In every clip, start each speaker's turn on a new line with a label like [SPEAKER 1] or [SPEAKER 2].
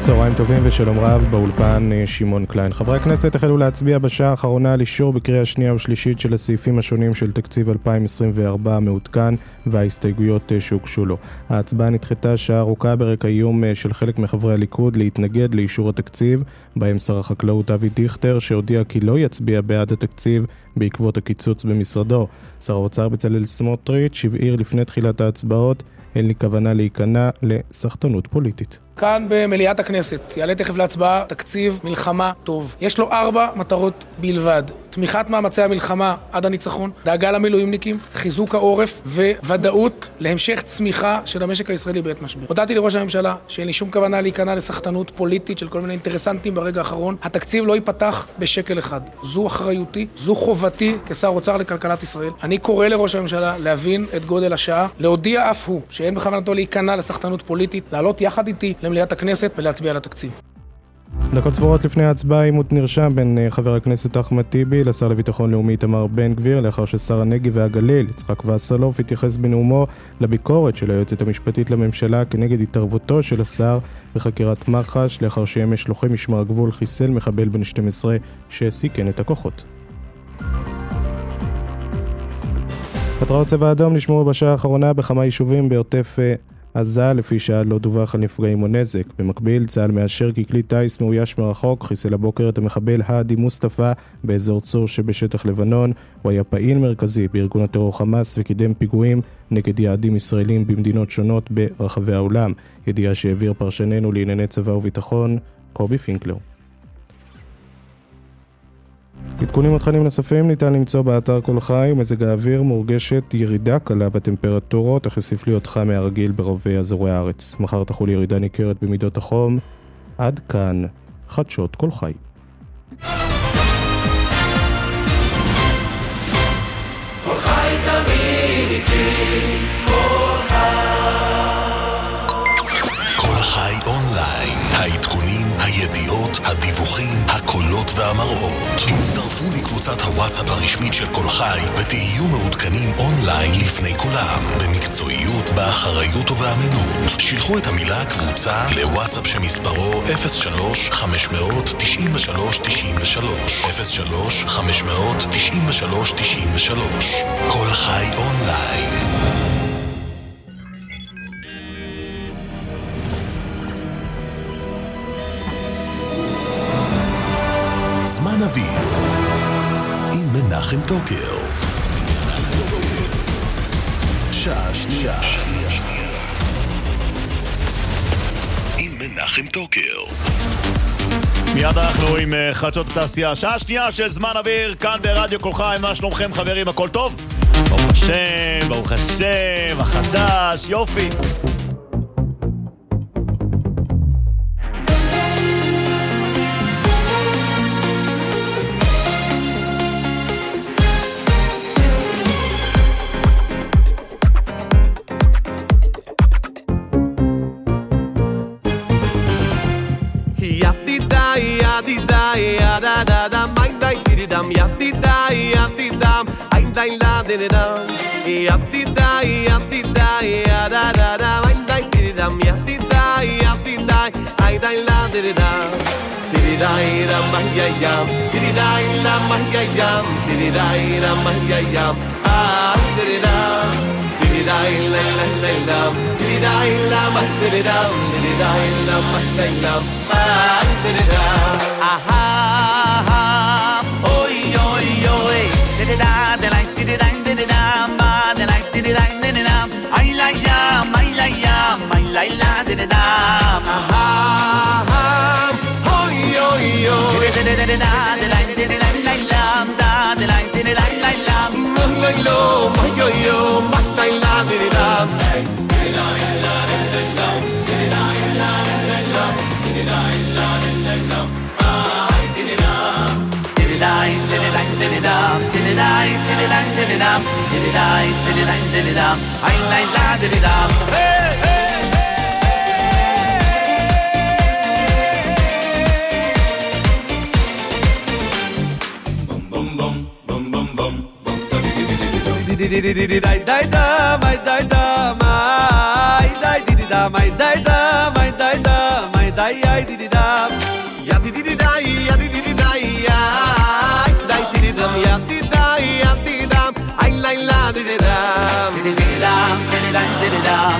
[SPEAKER 1] צהריים טובים ושלום רב, באולפן שמעון קליין. חברי הכנסת החלו להצביע בשעה האחרונה על אישור בקריאה שנייה ושלישית של הסעיפים השונים של תקציב 2024 המעודכן וההסתייגויות שהוגשו לו. ההצבעה נדחתה שעה ארוכה ברקע איום של חלק מחברי הליכוד להתנגד לאישור התקציב, בהם שר החקלאות אבי דיכטר שהודיע כי לא יצביע בעד התקציב בעקבות הקיצוץ במשרדו. שר האוצר בצלאל סמוטריץ' הבהיר לפני תחילת ההצבעות אין לי כוונה להיכנע לסחטנות פוליטית.
[SPEAKER 2] כאן במליאת הכנסת יעלה תכף להצבעה תקציב מלחמה טוב. יש לו 4 מטרות בלבד: תמיכת מאמצי המלחמה עד הניצחון, דאגה למילואימניקים, חיזוק העורף וודאות להמשך צמיחה של המשק הישראלי בעת משבר. הודעתי לראש הממשלה שאין לי שום כוונה להיכנע לסחטנות פוליטית של כל מיני אינטרסנטים ברגע האחרון. התקציב לא ייפתח בשקל אחד. זו אחריותי, זו חובתי כשר אוצר לכלכלת ישראל. אני קורא לראש הממשלה להבין את גודל השעה, להודיע אף הוא שאין בכוונתו להיכנע לסחטנות פוליטית, לעלות יחד איתי למליאת הכנסת ולהצביע על התקציב.
[SPEAKER 1] דקות ספורות לפני ההצבעה עימות נרשם בין חבר הכנסת אחמד טיבי לשר לביטחון לאומי איתמר בן גביר, לאחר ששר הנגב והגליל יצחק וסרלאוף התייחס בנאומו לביקורת של היועצת המשפטית לממשלה כנגד התערבותו של השר בחקירת מח"ש, לאחר שאמש לוחם משמר הגבול חיסל מחבל בן 12 שסיכן את הכוחות. התרעות צבע אדום נשמעו בשעה האחרונה בכמה יישובים בעוטף עזה, לפי שעד לא דווח על נפגעים או נזק. במקביל, צה"ל מאשר כי כלי טייס מאויש מרחוק חיסל הבוקר את המחבל האדי מוסטפא באזור צור שבשטח לבנון. הוא היה פעיל מרכזי בארגון הטרור חמאס וקידם פיגועים נגד יעדים ישראלים במדינות שונות ברחבי העולם. ידיעה שהעביר פרשננו לענייני צבא וביטחון, קובי פינקלר. עדכונים ותכנים נוספים ניתן למצוא באתר כל חי. מזג האוויר מורגשת ירידה קלה בטמפרטורות, אך יוסיף להיות חם מהרגיל ברוב אזורי הארץ. מחר תחול ירידה ניכרת במידות החום. עד כאן חדשות כל חי.
[SPEAKER 3] כל חי תמיד איתי, כל חי. כל חי אונליין, העדכונים, הידיעות, הדיווחים, הקולות והמראות. הצטרפו לקבוצת הוואטסאפ הרשמית של כל חי ותהיו מעודכנים אונליין לפני כולם, במקצועיות, באחריות ובאמינות. שילחו את המילה קבוצה לוואטסאפ שמספרו 03-593-93-93 03-593-93-93. כל חי אונליין. זמן אוויר עם מנחם טוקר. שעה שנייה עם מנחם טוקר.
[SPEAKER 4] מיד אנחנו עם חדשות התעשייה. שעה שנייה של זמן אוויר כאן ברדיו כל חי. מה שלומכם חברים? הכל טוב? ברוך השם, ברוך השם, החדש, יופי.
[SPEAKER 5] Dai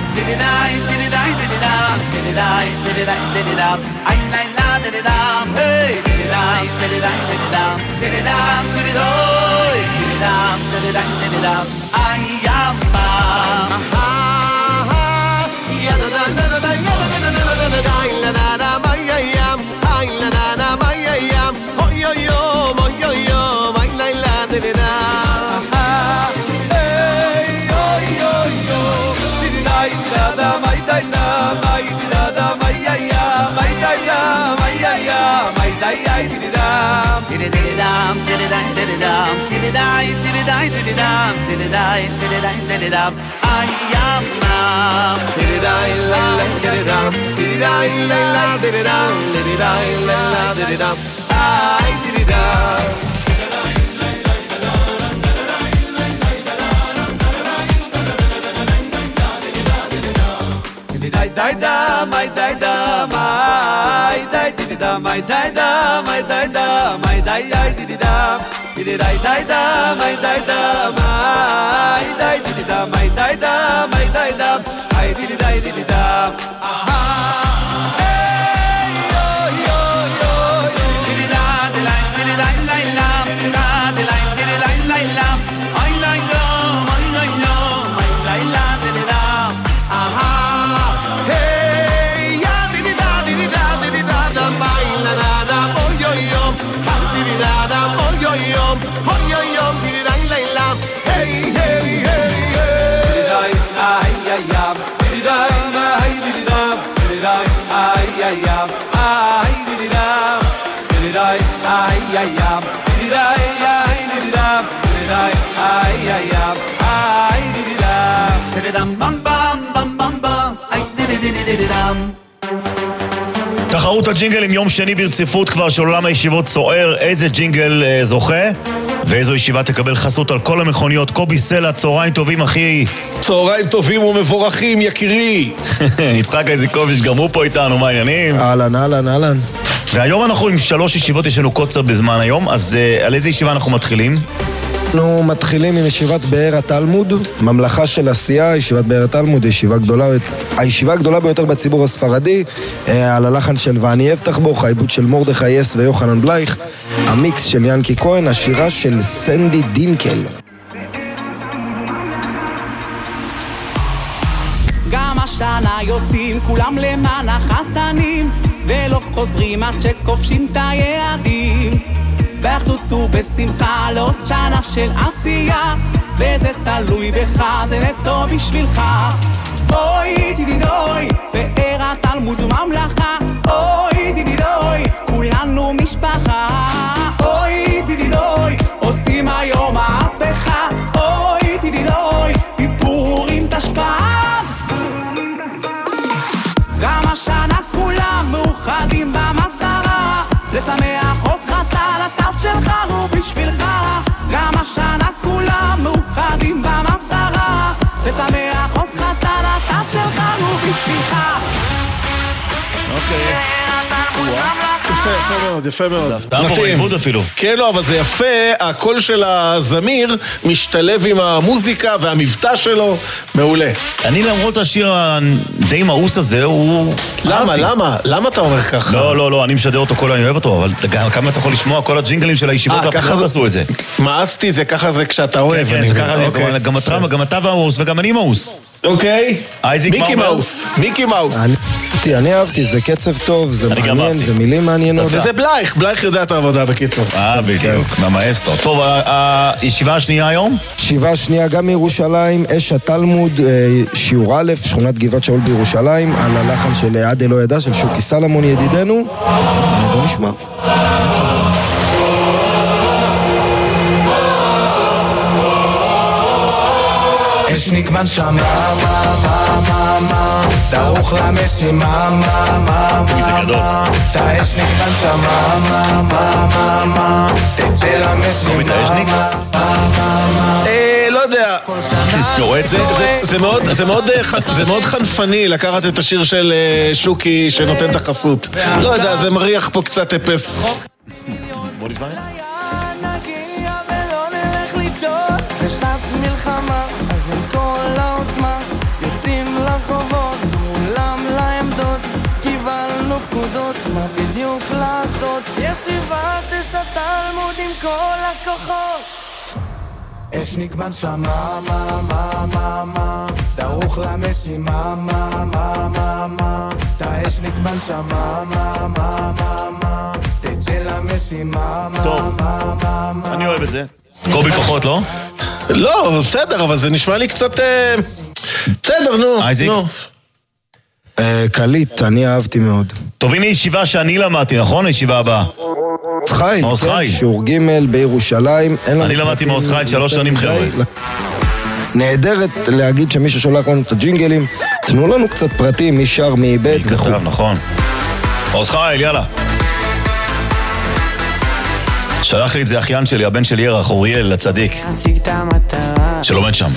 [SPEAKER 5] dididai, dididai, dididam, dididai, dididai, dididam, ay la la dididam, hey, dididai, dididai, dididam, dididam, dididoi, dididam, dididai, dididam, ay yamma, ya da da da da ya da da da da da ay la da da ma ya yam, ay la da da ma ya yam, oh yo yo, ay la la dididam.
[SPEAKER 4] תחרות הג'ינגלים יום שני ברציפות כבר של עולם הישיבות סוער. איזה ג'ינגל זוכה ואיזו ישיבה תקבל חסות על כל המכוניות. קובי סלע, צהריים טובים אחי.
[SPEAKER 6] צהריים טובים ומבורכים יקירי.
[SPEAKER 4] יצחק איזיקוביץ' גם הוא פה איתנו, מה העניינים?
[SPEAKER 6] אהלן, אהלן, אהלן.
[SPEAKER 4] והיום אנחנו עם 3 ישיבות, יש לנו קוצר בזמן היום, אז על איזה ישיבה אנחנו מתחילים?
[SPEAKER 6] אנחנו מתחילים עם ישיבת באר התלמוד, ממלכה של עשייה. ישיבת באר התלמוד, הישיבה הגדולה ביותר בציבור הספרדי, על הלחן של ואני אבטח בו, העיבוד של מרדכי יס ויוחנן בלייך, המיקס של ינקי כהן, השירה של סנדי דינקל.
[SPEAKER 7] גם השנה יוצאים כולם למען החתנים, ולא חוזרים עד שכובשים את היעדים, באחדות ובשמחה לעוד שנה של עשייה, וזה תלוי בך, זה נטו בשבילך. אוי תדידוי, באר התלמוד זו ממלכה, אוי תדידוי, כולנו משפחה. אוי תדידוי, עושים היום מהפכה, אוי תדידוי, בפורים תשפ"ד. גם השנה כולם מאוחדים במטרה, לשמח אותך תלתת שלך ובשבילך. גם השנה כולם מאוחדים במטרה, לשמח אותך תלתת שלך ובשבילך.
[SPEAKER 4] אוקיי.
[SPEAKER 6] יפה מאוד, יפה מאוד.
[SPEAKER 4] אתה פה בעיבוד אפילו.
[SPEAKER 6] כן, לא, אבל זה יפה, הקול של הזמיר משתלב עם המוזיקה והמבטא שלו, מעולה.
[SPEAKER 4] אני למרות השיר די מאוס הזה, הוא...
[SPEAKER 6] למה? למה אתה אומר ככה?
[SPEAKER 4] לא, אני משדר אותו כל, אני אוהב אותו, אבל כמה אתה יכול לשמוע כל הג'ינגלים של הישיבות והפחות עשו את זה.
[SPEAKER 6] מאסתי, זה ככה זה כשאתה אוהב.
[SPEAKER 4] כן, זה ככה זה, גם אתה מאוס וגם אני מאוס.
[SPEAKER 6] אוקיי.
[SPEAKER 4] מיקי
[SPEAKER 6] מאוס. מיקי מאוס.
[SPEAKER 8] אני אהבתי, זה קצב טוב, זה מעניין, זה מילים מעניינות.
[SPEAKER 6] וזה בלייך יודע את העבודה בקיצור.
[SPEAKER 4] בדיוק, מהמאסטרו. טוב, הישיבה השנייה היום?
[SPEAKER 8] ישיבה השנייה גם מירושלים, אש התלמוד, שיעור א', שכונת גבעת שאול בירושלים, על הלחן של עד אלוה ידע, של שוקי סלמון ידידנו. בוא נשמע.
[SPEAKER 9] אש נקמן שמה, דרוך למשימה, את האש נקמן שמה, תצא למשימה.
[SPEAKER 6] לא יודע, זה מאוד חנפני לקחת את השיר של שוקי שנותן את החסות. לא יודע, זה מריח פה קצת אפס.
[SPEAKER 4] בוא נשמע.
[SPEAKER 9] נגיע ולא נלך לישון, זה שעת מלחמה, אז עם כל העוצמה יוצאים לרחוב. התלמוד עם כל הכוחות.
[SPEAKER 7] אש נקמן שמה, מה, דרוך למשימה, מה, האש נקמן שמה, מה, תצא למשימה,
[SPEAKER 4] טוב, אני אוהב את זה. קובי פחות, לא?
[SPEAKER 10] לא, בסדר, אבל זה נשמע לי קצת... בסדר, נו.
[SPEAKER 4] אייזיק?
[SPEAKER 8] קליט, אני אהבתי מאוד.
[SPEAKER 4] טוב, הנה ישיבה שאני למדתי, נכון? הישיבה הבאה.
[SPEAKER 8] חי,
[SPEAKER 4] מעוז חי.
[SPEAKER 8] שיעור ג' בירושלים.
[SPEAKER 4] אני למדתי מעוז חי 3 שנים, חבר'ה.
[SPEAKER 8] נהדרת להגיד שמי ששולח לנו את הג'ינגלים, תנו לנו קצת פרטים, מי שר, מי איבד.
[SPEAKER 4] מי כתב, נכון. מעוז חי, יאללה. שלח לי את זה אחיין שלי, הבן של ירח, אוריאל, הצדיק. שלומד שם.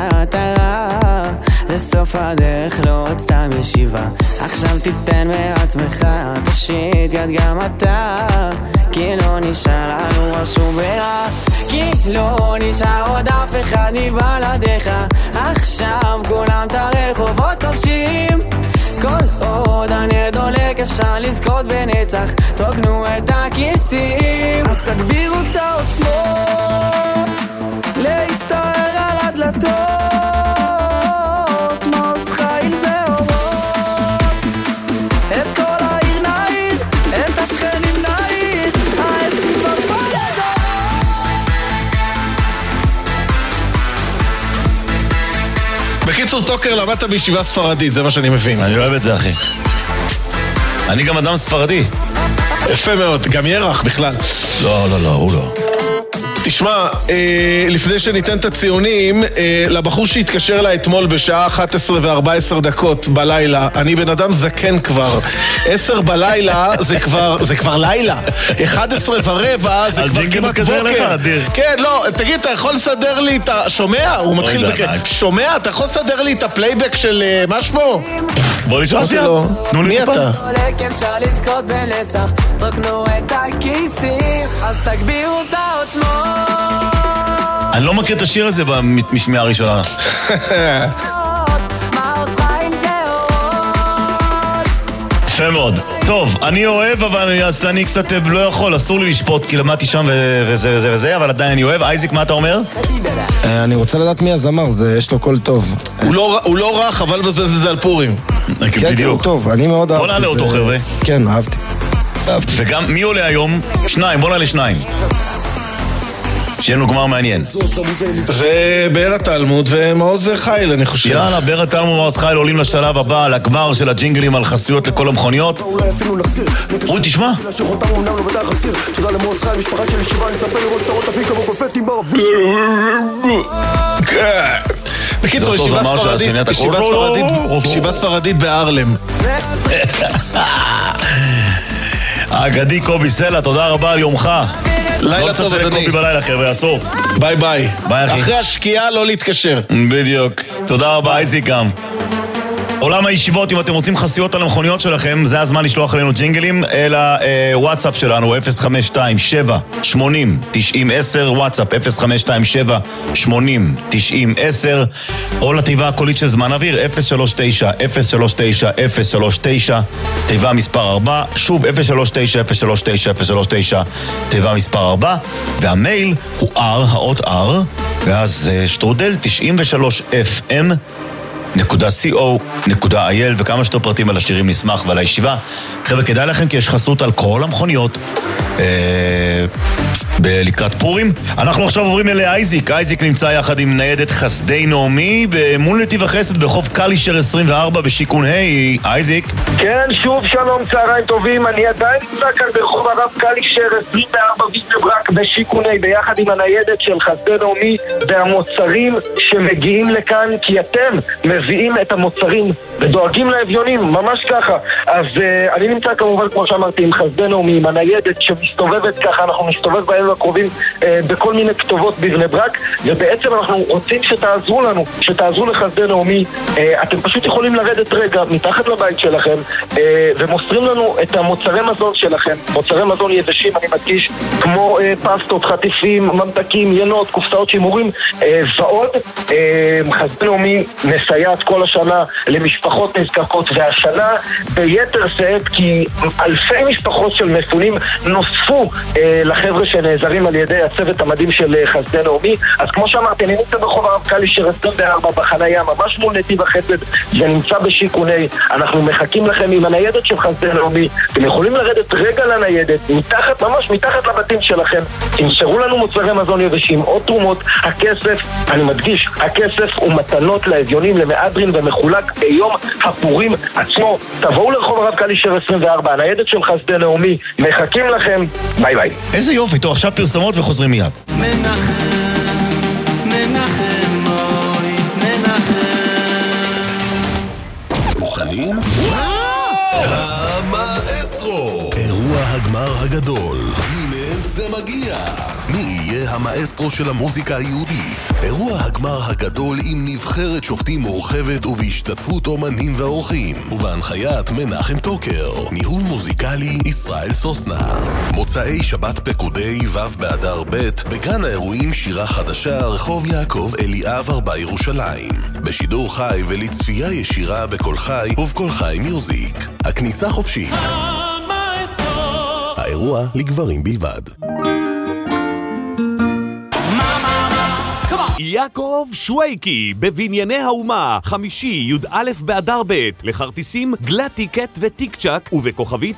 [SPEAKER 11] זה סוף הדרך, לא עוד סתם ישיבה. עכשיו תיתן מעצמך, תשיט יד גם אתה, כי לא נשאר לנו משהו ברע, כי לא נשאר עוד אף אחד מבלעדיך. עכשיו כולם את הרחובות כובשים, כל עוד אני דולק אפשר לזכות בנצח. תרוקנו את הכיסים, אז תגבירו את העוצמות, להסתער על הדלתות. מעוז חיל זה אורות, את כל העיר נעיר, את השכנים נעיר, האש כבר בלדות.
[SPEAKER 10] בקיצור, טוקר, למדת בישיבה ספרדית, זה מה שאני מבין.
[SPEAKER 4] אני אוהב את זה, אחי. אני גם אדם ספרדי.
[SPEAKER 10] יפה מאוד, גם ירח בכלל.
[SPEAKER 4] לא, הוא לא.
[SPEAKER 10] תשמע, לפני שניתן את הציונים, לבחור שהתקשר אליי אתמול בשעה 11:14 בלילה, אני בן אדם זקן כבר. 10 בלילה זה כבר לילה. 11:15 זה כבר כמעט בוקר. כן, לא, תגיד, אתה יכול לסדר לי את ה... שומע? הוא מתחיל שומע? אתה יכול לסדר לי את הפלייבק של מה שמו?
[SPEAKER 4] בוא נשמע שם.
[SPEAKER 10] מי אתה?
[SPEAKER 11] אפשר לזכות בנצח, תרוקנו את הכיסים, אז תגבירו את העוצמות.
[SPEAKER 4] אני לא מכיר את השיר הזה במשמיעה הראשונה. יפה מאוד. טוב, אני אוהב, אבל אני קצת לא יכול, אסור לי לשפוט, כי למדתי שם וזה, אבל עדיין אני אוהב. אייזיק, מה אתה אומר?
[SPEAKER 8] אני רוצה לדעת מי הזמר, יש לו קול טוב.
[SPEAKER 10] הוא לא רך, אבל זה על פורים.
[SPEAKER 8] כן, הוא טוב, אני מאוד אהבתי.
[SPEAKER 4] בוא נעלה אותו, חבר'ה.
[SPEAKER 8] כן, אהבתי.
[SPEAKER 4] וגם מי עולה היום? 2, בוא נעלה 2. שיהיה לנו גמר מעניין.
[SPEAKER 10] זה באר התלמוד ומעוז חיל, אני חושב.
[SPEAKER 4] יאללה, באר התלמוד ומעוז חיל עולים לשלב הבא, לגמר של הג'ינגלים על חסויות לכל המכוניות. אוי, תשמע.
[SPEAKER 10] בקיצור, ישיבה ספרדית בארלם.
[SPEAKER 4] האגדי קובי סלע, תודה רבה על יומך.
[SPEAKER 10] לילה טוב, אדוני.
[SPEAKER 4] לא נצא לקובי בלילה, חבר'ה, אסור.
[SPEAKER 10] ביי ביי.
[SPEAKER 4] ביי, אחי.
[SPEAKER 10] אחרי השקיעה לא להתקשר.
[SPEAKER 4] בדיוק. תודה רבה, אייזיק גם. עולם הישיבות, אם אתם רוצים חסויות על המכוניות שלכם, זה הזמן לשלוח אלינו ג'ינגלים, אל הוואטסאפ שלנו, 0527-80-90-10, וואטסאפ 0527-80-90-10, או לתיבה הקולית של זמן אוויר, 039-039-039, תיבה מספר 4, שוב 039-039-039, תיבה מספר 4, והמייל הוא R, האות R, ואז שטרודל 93FM, .co.il, וכמה שיותר פרטים על השירים נשמח ועל הישיבה. חבר'ה, כדאי לכם כי יש חסות על כל המכוניות לקראת פורים. אנחנו עכשיו עוברים לאייזיק. אייזיק נמצא יחד עם ניידת חסדי נעמי מול נתיב החסד בחוף קלישר 24 בשיכון היי. אייזיק.
[SPEAKER 12] כן, שוב שלום, צהריים טובים. אני עדיין נמצא כאן ברחוב הרב קלישר 24 בברק בשיכון היי ביחד עם הניידת של חסדי נעמי והמוצרים שמגיעים לכאן, כי אתם מביאים את המוצרים ודואגים לאביונים, ממש ככה. אז אני נמצא כמובן, כמו שאמרתי, עם חסדי נעמי, עם הניידת שמסתובבת ככה, אנחנו מסתובב בהם בימים הקרובים בכל מיני כתובות בבני ברק, ובעצם אנחנו רוצים שתעזרו לנו, שתעזרו לחסדי נעמי. אתם פשוט יכולים לרדת רגע מתחת לבית שלכם ומוסרים לנו את המוצרי מזון שלכם, מוצרי מזון יבשים, אני מדגיש, כמו פסטות, חטיפים, ממתקים, ינות, קופסאות שימורים ועוד. חסדי נעמי מסייעת כל השנה למשפחות נזקקות, והשנה ביתר שאת, כי אלפי משפחות של מפונים נוספו לחבר'ה שנעזרים על ידי הצוות המדהים של חסדי נעמי. אז כמו שאמרתי, אני נמצא ברחוב הרב קלישר 24 בחניה, ממש מול נתיב החסד, זה נמצא בשיכוני. אנחנו מחכים לכם עם הניידת של חסדי נעמי. אתם יכולים לרדת רגע לניידת, מתחת, ממש מתחת לבתים שלכם, תמסרו לנו מוצרי מזון יבשים או תרומות. הכסף, אני מדגיש, הכסף הוא מתנות לאביונים, למאדרין, ומחולק ביום הפורים עצמו. תבואו לרחוב הרב קלישר 24, הניידת של חסדי נעמי, מחכים לכם. ביי ביי.
[SPEAKER 4] איזה יופי, טוב, עכשיו פרסמות וחוזרים מיד.
[SPEAKER 3] מוכנים? המאסטרו! אירוע הגמר הגדול. הנה זה מגיע. מי יהיה המאסטרו של המוזיקה היהודית? אירוע הגמר הגדול עם נבחרת שופטים מורחבת ובהשתתפות אומנים ואורחים. ובהנחיית מנחם טוקר. ניהול מוזיקלי ישראל סוסנה. מוצאי שבת פקודי ו' באדר ב' בגן האירועים שירה חדשה רחוב יעקב אליאב 4 ירושלים. בשידור חי ולצפייה ישירה בכל חי ובכל חי מיוזיק. הכניסה חופשית. האירוע לגברים בלבד.
[SPEAKER 13] יעקב שוויקי בבנייני האומה, חמישי י"א באדר ב', לכרטיסים גלטיקט וטיקצ'ק ובכוכבית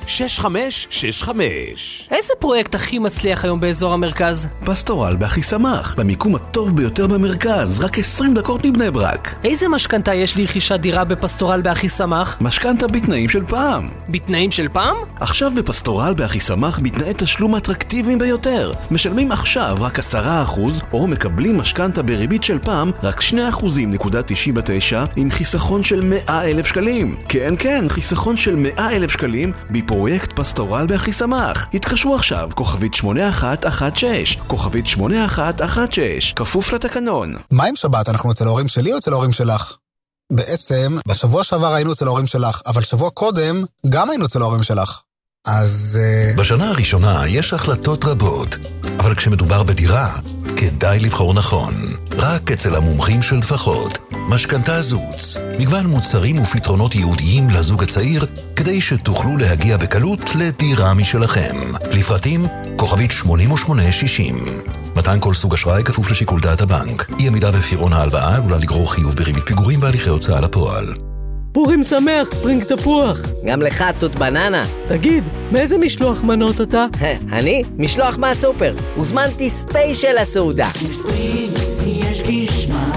[SPEAKER 13] 6565.
[SPEAKER 14] איזה פרויקט הכי מצליח היום באזור המרכז?
[SPEAKER 15] פסטורל באחי שמח, במיקום הטוב ביותר במרכז, רק 20 דקות מבני ברק.
[SPEAKER 14] איזה משכנתה יש לרכישת דירה בפסטורל באחי שמח?
[SPEAKER 15] משכנתה בתנאים של פעם.
[SPEAKER 14] בתנאים של פעם?
[SPEAKER 15] עכשיו בפסטורל באחי שמח בתנאי תשלום אטרקטיביים ביותר. משלמים עכשיו רק 10% או מקבלים משכנתה בריבית של פעם רק 2.99% עם חיסכון של 100,000 שקלים. כן, כן, חיסכון של 100,000 שקלים בפרויקט פסטורל באחי שמח. התקשרו עכשיו, כוכבית 8116, כוכבית 8116, כפוף לתקנון.
[SPEAKER 16] מה עם שבת? אנחנו אצל ההורים שלי או אצל ההורים שלך? בעצם, בשבוע שעבר היינו אצל ההורים שלך, אבל שבוע קודם גם היינו אצל ההורים שלך. אז...
[SPEAKER 3] בשנה הראשונה יש החלטות רבות, אבל כשמדובר בדירה, כדאי לבחור נכון. רק אצל המומחים של טפחות. משכנתה זוץ. מגוון מוצרים ופתרונות ייעודיים לזוג הצעיר, כדי שתוכלו להגיע בקלות לדירה משלכם. לפרטים, כוכבית 8860. מתן כל סוג אשראי כפוף לשיקול דעת הבנק. אי עמידה בפירעון ההלוואה עלולה לגרור חיוב בריבית פיגורים בהליכי הוצאה לפועל.
[SPEAKER 17] פורים שמח, ספרינג תפוח.
[SPEAKER 18] גם לך תות בננה.
[SPEAKER 17] תגיד, מאיזה משלוח מנות אתה?
[SPEAKER 18] אני? משלוח מהסופר. הוזמנתי ספיישל הסעודה.
[SPEAKER 19] ספרינג יש גשמק,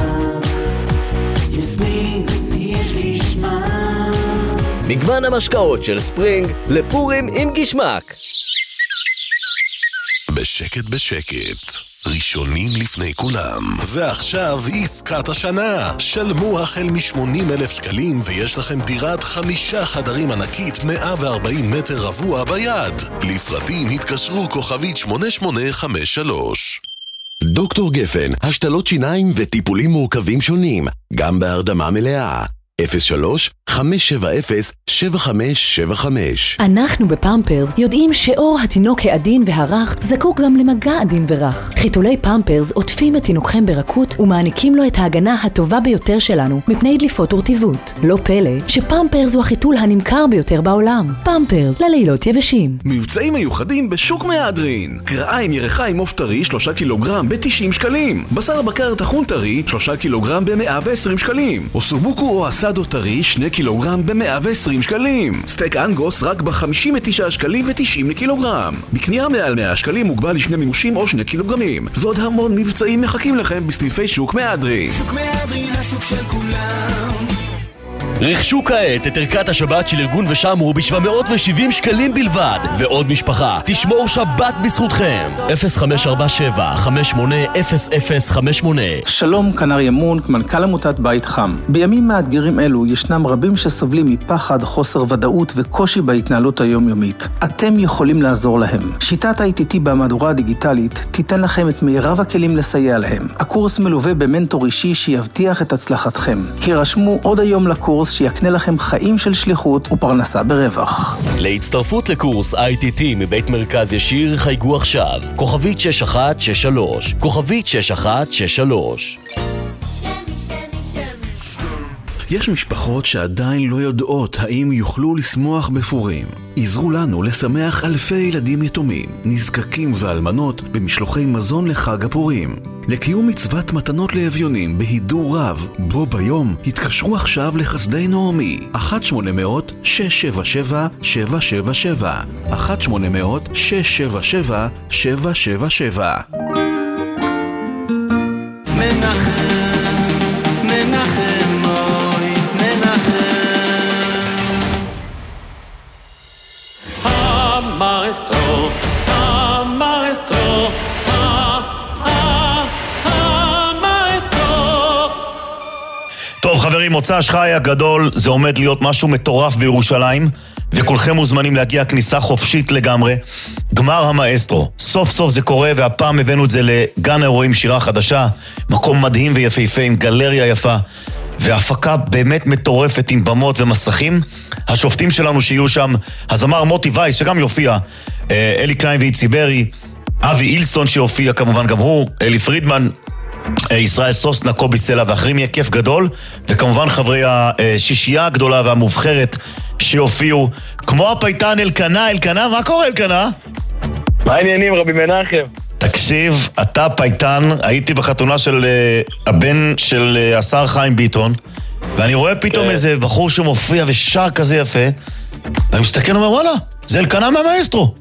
[SPEAKER 19] ספרינג יש גשמק.
[SPEAKER 18] מגוון המשקאות של ספרינג לפורים עם גשמק.
[SPEAKER 3] בשקט בשקט. ראשונים לפני כולם. ועכשיו עסקת השנה. שלמו החל מ-80,000 שקלים ויש לכם דירת 5 חדרים ענקית 140 מטר רבוע ביד. לפרטים התקשרו כוכבית 8853.
[SPEAKER 20] דוקטור גפן, השתלות שיניים וטיפולים מורכבים שונים, גם בהרדמה מלאה. 03-570-7575.
[SPEAKER 21] אנחנו בפמפרס יודעים שאור התינוק העדין והרך זקוק גם למגע עדין ורך. חיתולי פמפרס עוטפים את תינוקכם ברכות ומעניקים לו את ההגנה הטובה ביותר שלנו מפני דליפות ורטיבות. לא פלא שפמפרס הוא החיתול הנמכר ביותר בעולם. פמפרס ללילות יבשים.
[SPEAKER 15] מבצעים מיוחדים בשוק מהדרין. קרעיים ירחה עם עוף טרי 3 קילוגרם ב-90 שקלים. בשר בקר טחון טרי 3 קילוגרם ב-120 שקלים. או סובוקו או סדו טרי 2 קילוגרם ב-120 שקלים. סטייק אנגוס רק ב-59 שקלים ו-90 לקילוגרם. בקנייה מעל 100 שקלים מוגבל ל2 מימושים או 2 קילוגרמים. ועוד המון מבצעים מחכים לכם בסניפי שוק מהדרין.
[SPEAKER 19] שוק מהדרין, השוק של כולם.
[SPEAKER 18] רכשו כעת את ערכת השבת של ארגון ושמרו ב-770 שקלים בלבד, ועוד משפחה תשמור שבת בזכותכם. 0547-580058.
[SPEAKER 2] שלום, כנר ימון, מנכ"ל עמותת בית חם. בימים מאתגרים אלו ישנם רבים שסובלים מפחד, חוסר ודאות וקושי בהתנהלות היומיומית. אתם יכולים לעזור להם. שיטת ITT במהדורה הדיגיטלית תיתן לכם את מירב הכלים לסייע להם. הקורס מלווה במנטור אישי שיבטיח את הצלחתכם. הירשמו עוד היום לקורס שיקנה לכם חיים של שליחות ופרנסה ברווח.
[SPEAKER 18] להצטרפות לקורס ITT מבית מרכז ישיר חייגו עכשיו. כוכבית 6163. כוכבית 6163.
[SPEAKER 15] יש משפחות שעדיין לא יודעות האם יוכלו לשמוח בפורים. עזרו לנו לשמח אלפי ילדים יתומים, נזקקים ואלמנות במשלוחי מזון לחג הפורים. לקיום מצוות מתנות לאביונים בהידור רב, בו ביום התקשרו עכשיו לחסדי נעמי 1-800-677-777 1-800-677-777.
[SPEAKER 4] טוב חברים, מוצא שחי הגדול, זה עומד להיות משהו מטורף בירושלים, וכולכם מוזמנים להגיע כניסה חופשית לגמרי. גמר המאסטרו, סוף סוף זה קורה, והפעם הבאנו את זה לגן האירועים שירה חדשה, מקום מדהים ויפהפה עם גלריה יפה, והפקה באמת מטורפת עם במות ומסכים. השופטים שלנו שיהיו שם, הזמר מוטי וייס שגם יופיע, אלי קליין ואיצי ברי, אבי אילסון שיופיע כמובן גם הוא, אלי פרידמן, ישראל סוסנה, קובי סלע ואחרים. יהיה כיף גדול, וכמובן חברי השישייה הגדולה והמובחרת שיופיעו, כמו הפייטן אלקנה. אלקנה, מה קורה אלקנה?
[SPEAKER 22] מה העניינים רבי מנחם?
[SPEAKER 4] תקשיב, אתה פייטן, הייתי בחתונה של הבן של השר חיים ביטון, ואני רואה פתאום איזה בחור שמופיע ושר כזה יפה, ואני מסתכל ואומר וואלה, זה אלקנה מהמאסטרו.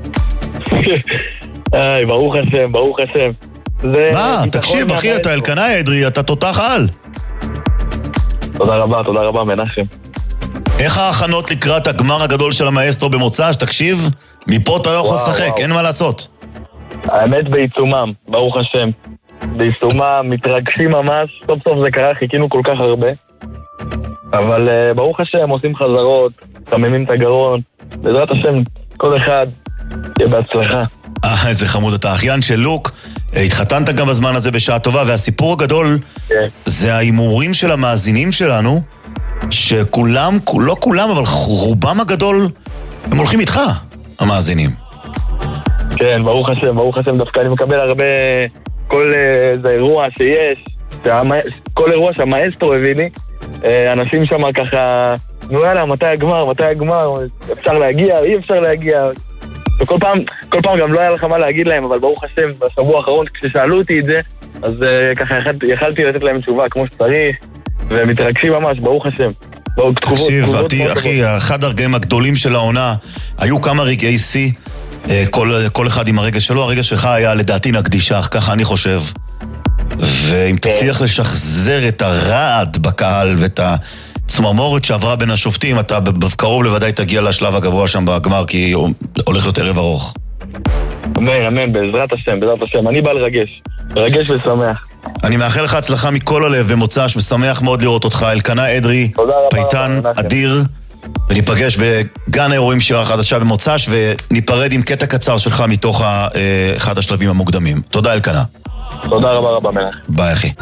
[SPEAKER 22] ברוך השם, ברוך השם.
[SPEAKER 4] מה? תקשיב אחי, אתה אלקנה אדרי, אתה תותח על.
[SPEAKER 22] תודה רבה מנחם.
[SPEAKER 4] איך ההכנות לקראת הגמר הגדול של המאסטרו במוצ"ש? תקשיב, מפה אתה לא יכול לשחק, אין מה לעשות.
[SPEAKER 22] האמת בעיצומם, ברוך השם. בעיצומם, מתרגשים ממש, סוף סוף זה קרה, חיכינו כל כך הרבה. אבל ברוך השם, עושים חזרות, תממים את הגרון, בעזרת השם, כל אחד יהיה בהצלחה.
[SPEAKER 4] איזה חמוד, אתה אחיין של לוק, התחתנת גם בזמן הזה בשעה טובה, והסיפור הגדול זה ההימורים של המאזינים שלנו, שכולם, לא כולם, אבל רובם הגדול, הם הולכים איתך, המאזינים.
[SPEAKER 22] כן, ברוך השם, דווקא אני מקבל הרבה, כל איזה אירוע שיש, כל אירוע שהמאסטרו הביא לי, אנשים שם ככה, נו יאללה, מתי הגמר, אפשר להגיע, אי אפשר להגיע, וכל פעם גם לא היה לך מה להגיד להם, אבל ברוך השם, בשבוע האחרון כששאלו אותי את זה, אז ככה יכלתי לתת להם תשובה כמו שצריך, ומתרגשים ממש, ברוך השם.
[SPEAKER 4] תקשיב, אחי, אחד הרגעים הגדולים של העונה, היו כמה רגעי שיא, כל אחד עם הרגע שלו, הרגע שלך היה לדעתי נקדישך, ככה אני חושב. ואם תצליח לשחזר את הרעד בקהל ואת הצמרמורת שעברה בין השופטים, אתה בקרוב לוודאי תגיע לשלב הגבוה שם בגמר, כי הולך יותר ערב ארוך.
[SPEAKER 22] אמן, בעזרת השם, אני בא לרגש ושמח.
[SPEAKER 4] אני מאחל לך הצלחה מכל הלב במוצ"ש, משמח מאוד לראות אותך, אלקנה אדרי, פייטן אדיר, וניפגש בגן האירועים שירה חדשה במוצ"ש, וניפרד עם קטע קצר שלך מתוך אחד השלבים המוקדמים. תודה אלקנה.
[SPEAKER 22] תודה רבה מלך.
[SPEAKER 4] ביי אחי.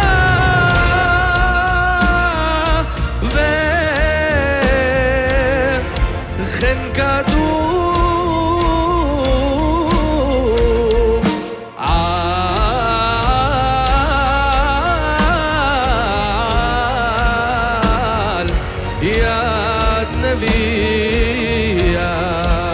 [SPEAKER 7] וכן כתוב על יד נביאה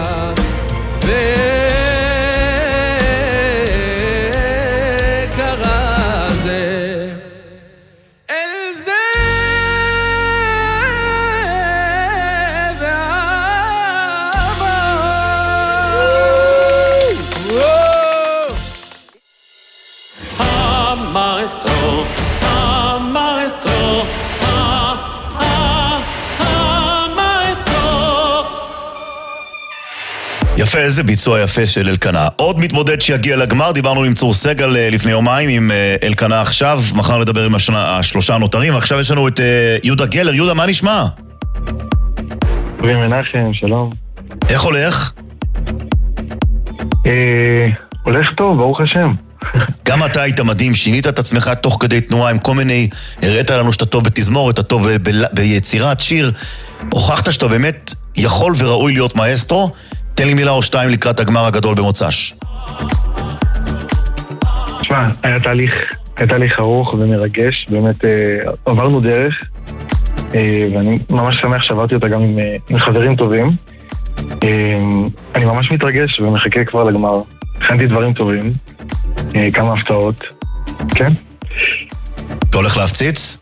[SPEAKER 7] וקרא זה אל זה
[SPEAKER 4] יפה, איזה ביצוע יפה של אלקנה. עוד מתמודד שיגיע לגמר, דיברנו עם צור סגל לפני יומיים, עם אלקנה עכשיו, מחר לדבר עם השלושה הנותרים, עכשיו יש לנו את יהודה גלר. יהודה, מה נשמע?
[SPEAKER 22] טובים מנחם, שלום.
[SPEAKER 4] איך הולך?
[SPEAKER 22] הולך טוב, ברוך השם.
[SPEAKER 4] גם אתה היית מדהים, שינית את עצמך תוך כדי תנועה עם כל מיני, הראית לנו שאתה טוב בתזמורת, אתה טוב ביצירת שיר, הוכחת שאתה באמת יכול וראוי להיות מאסטרו. תן לי מילה או שתיים לקראת הגמר הגדול במוצ"ש.
[SPEAKER 22] תשמע, היה תהליך ארוך ומרגש, באמת עברנו דרך, ואני ממש שמח שעברתי אותה גם עם חברים טובים. אני ממש מתרגש ומחכה כבר לגמר. הכנתי דברים טובים, כמה הפתעות, כן?
[SPEAKER 4] אתה הולך להפציץ?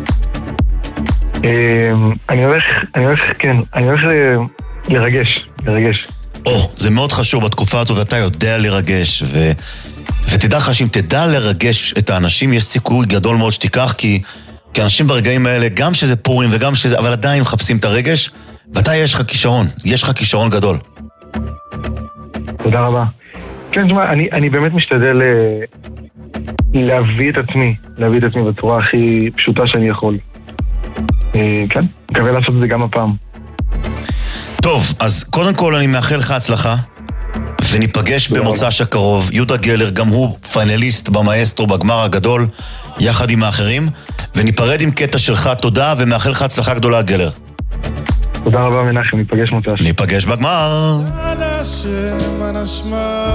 [SPEAKER 22] אני הולך לרגש.
[SPEAKER 4] זה מאוד חשוב בתקופה הזו, ואתה יודע לרגש, ותדע לך שאם תדע לרגש את האנשים, יש סיכוי גדול מאוד שתיקח, כי אנשים ברגעים האלה, גם שזה פורים וגם שזה, אבל עדיין מחפשים את הרגש, ואתה יש לך כישרון גדול.
[SPEAKER 22] תודה רבה. כן, תשמע, אני באמת משתדל להביא את עצמי בצורה הכי פשוטה שאני יכול. כן, מקווה לעשות את זה גם הפעם.
[SPEAKER 4] טוב, אז קודם כל אני מאחל לך הצלחה, וניפגש במוצ"ש הקרוב. יהודה גלר, גם הוא פיינליסט במאסטרו בגמר הגדול, יחד עם האחרים, וניפרד עם קטע שלך. תודה, ומאחל לך הצלחה גדולה, גלר.
[SPEAKER 22] תודה רבה מנחם, ניפגש מוצ"ש.
[SPEAKER 4] ניפגש בגמר.
[SPEAKER 1] השם הנשמת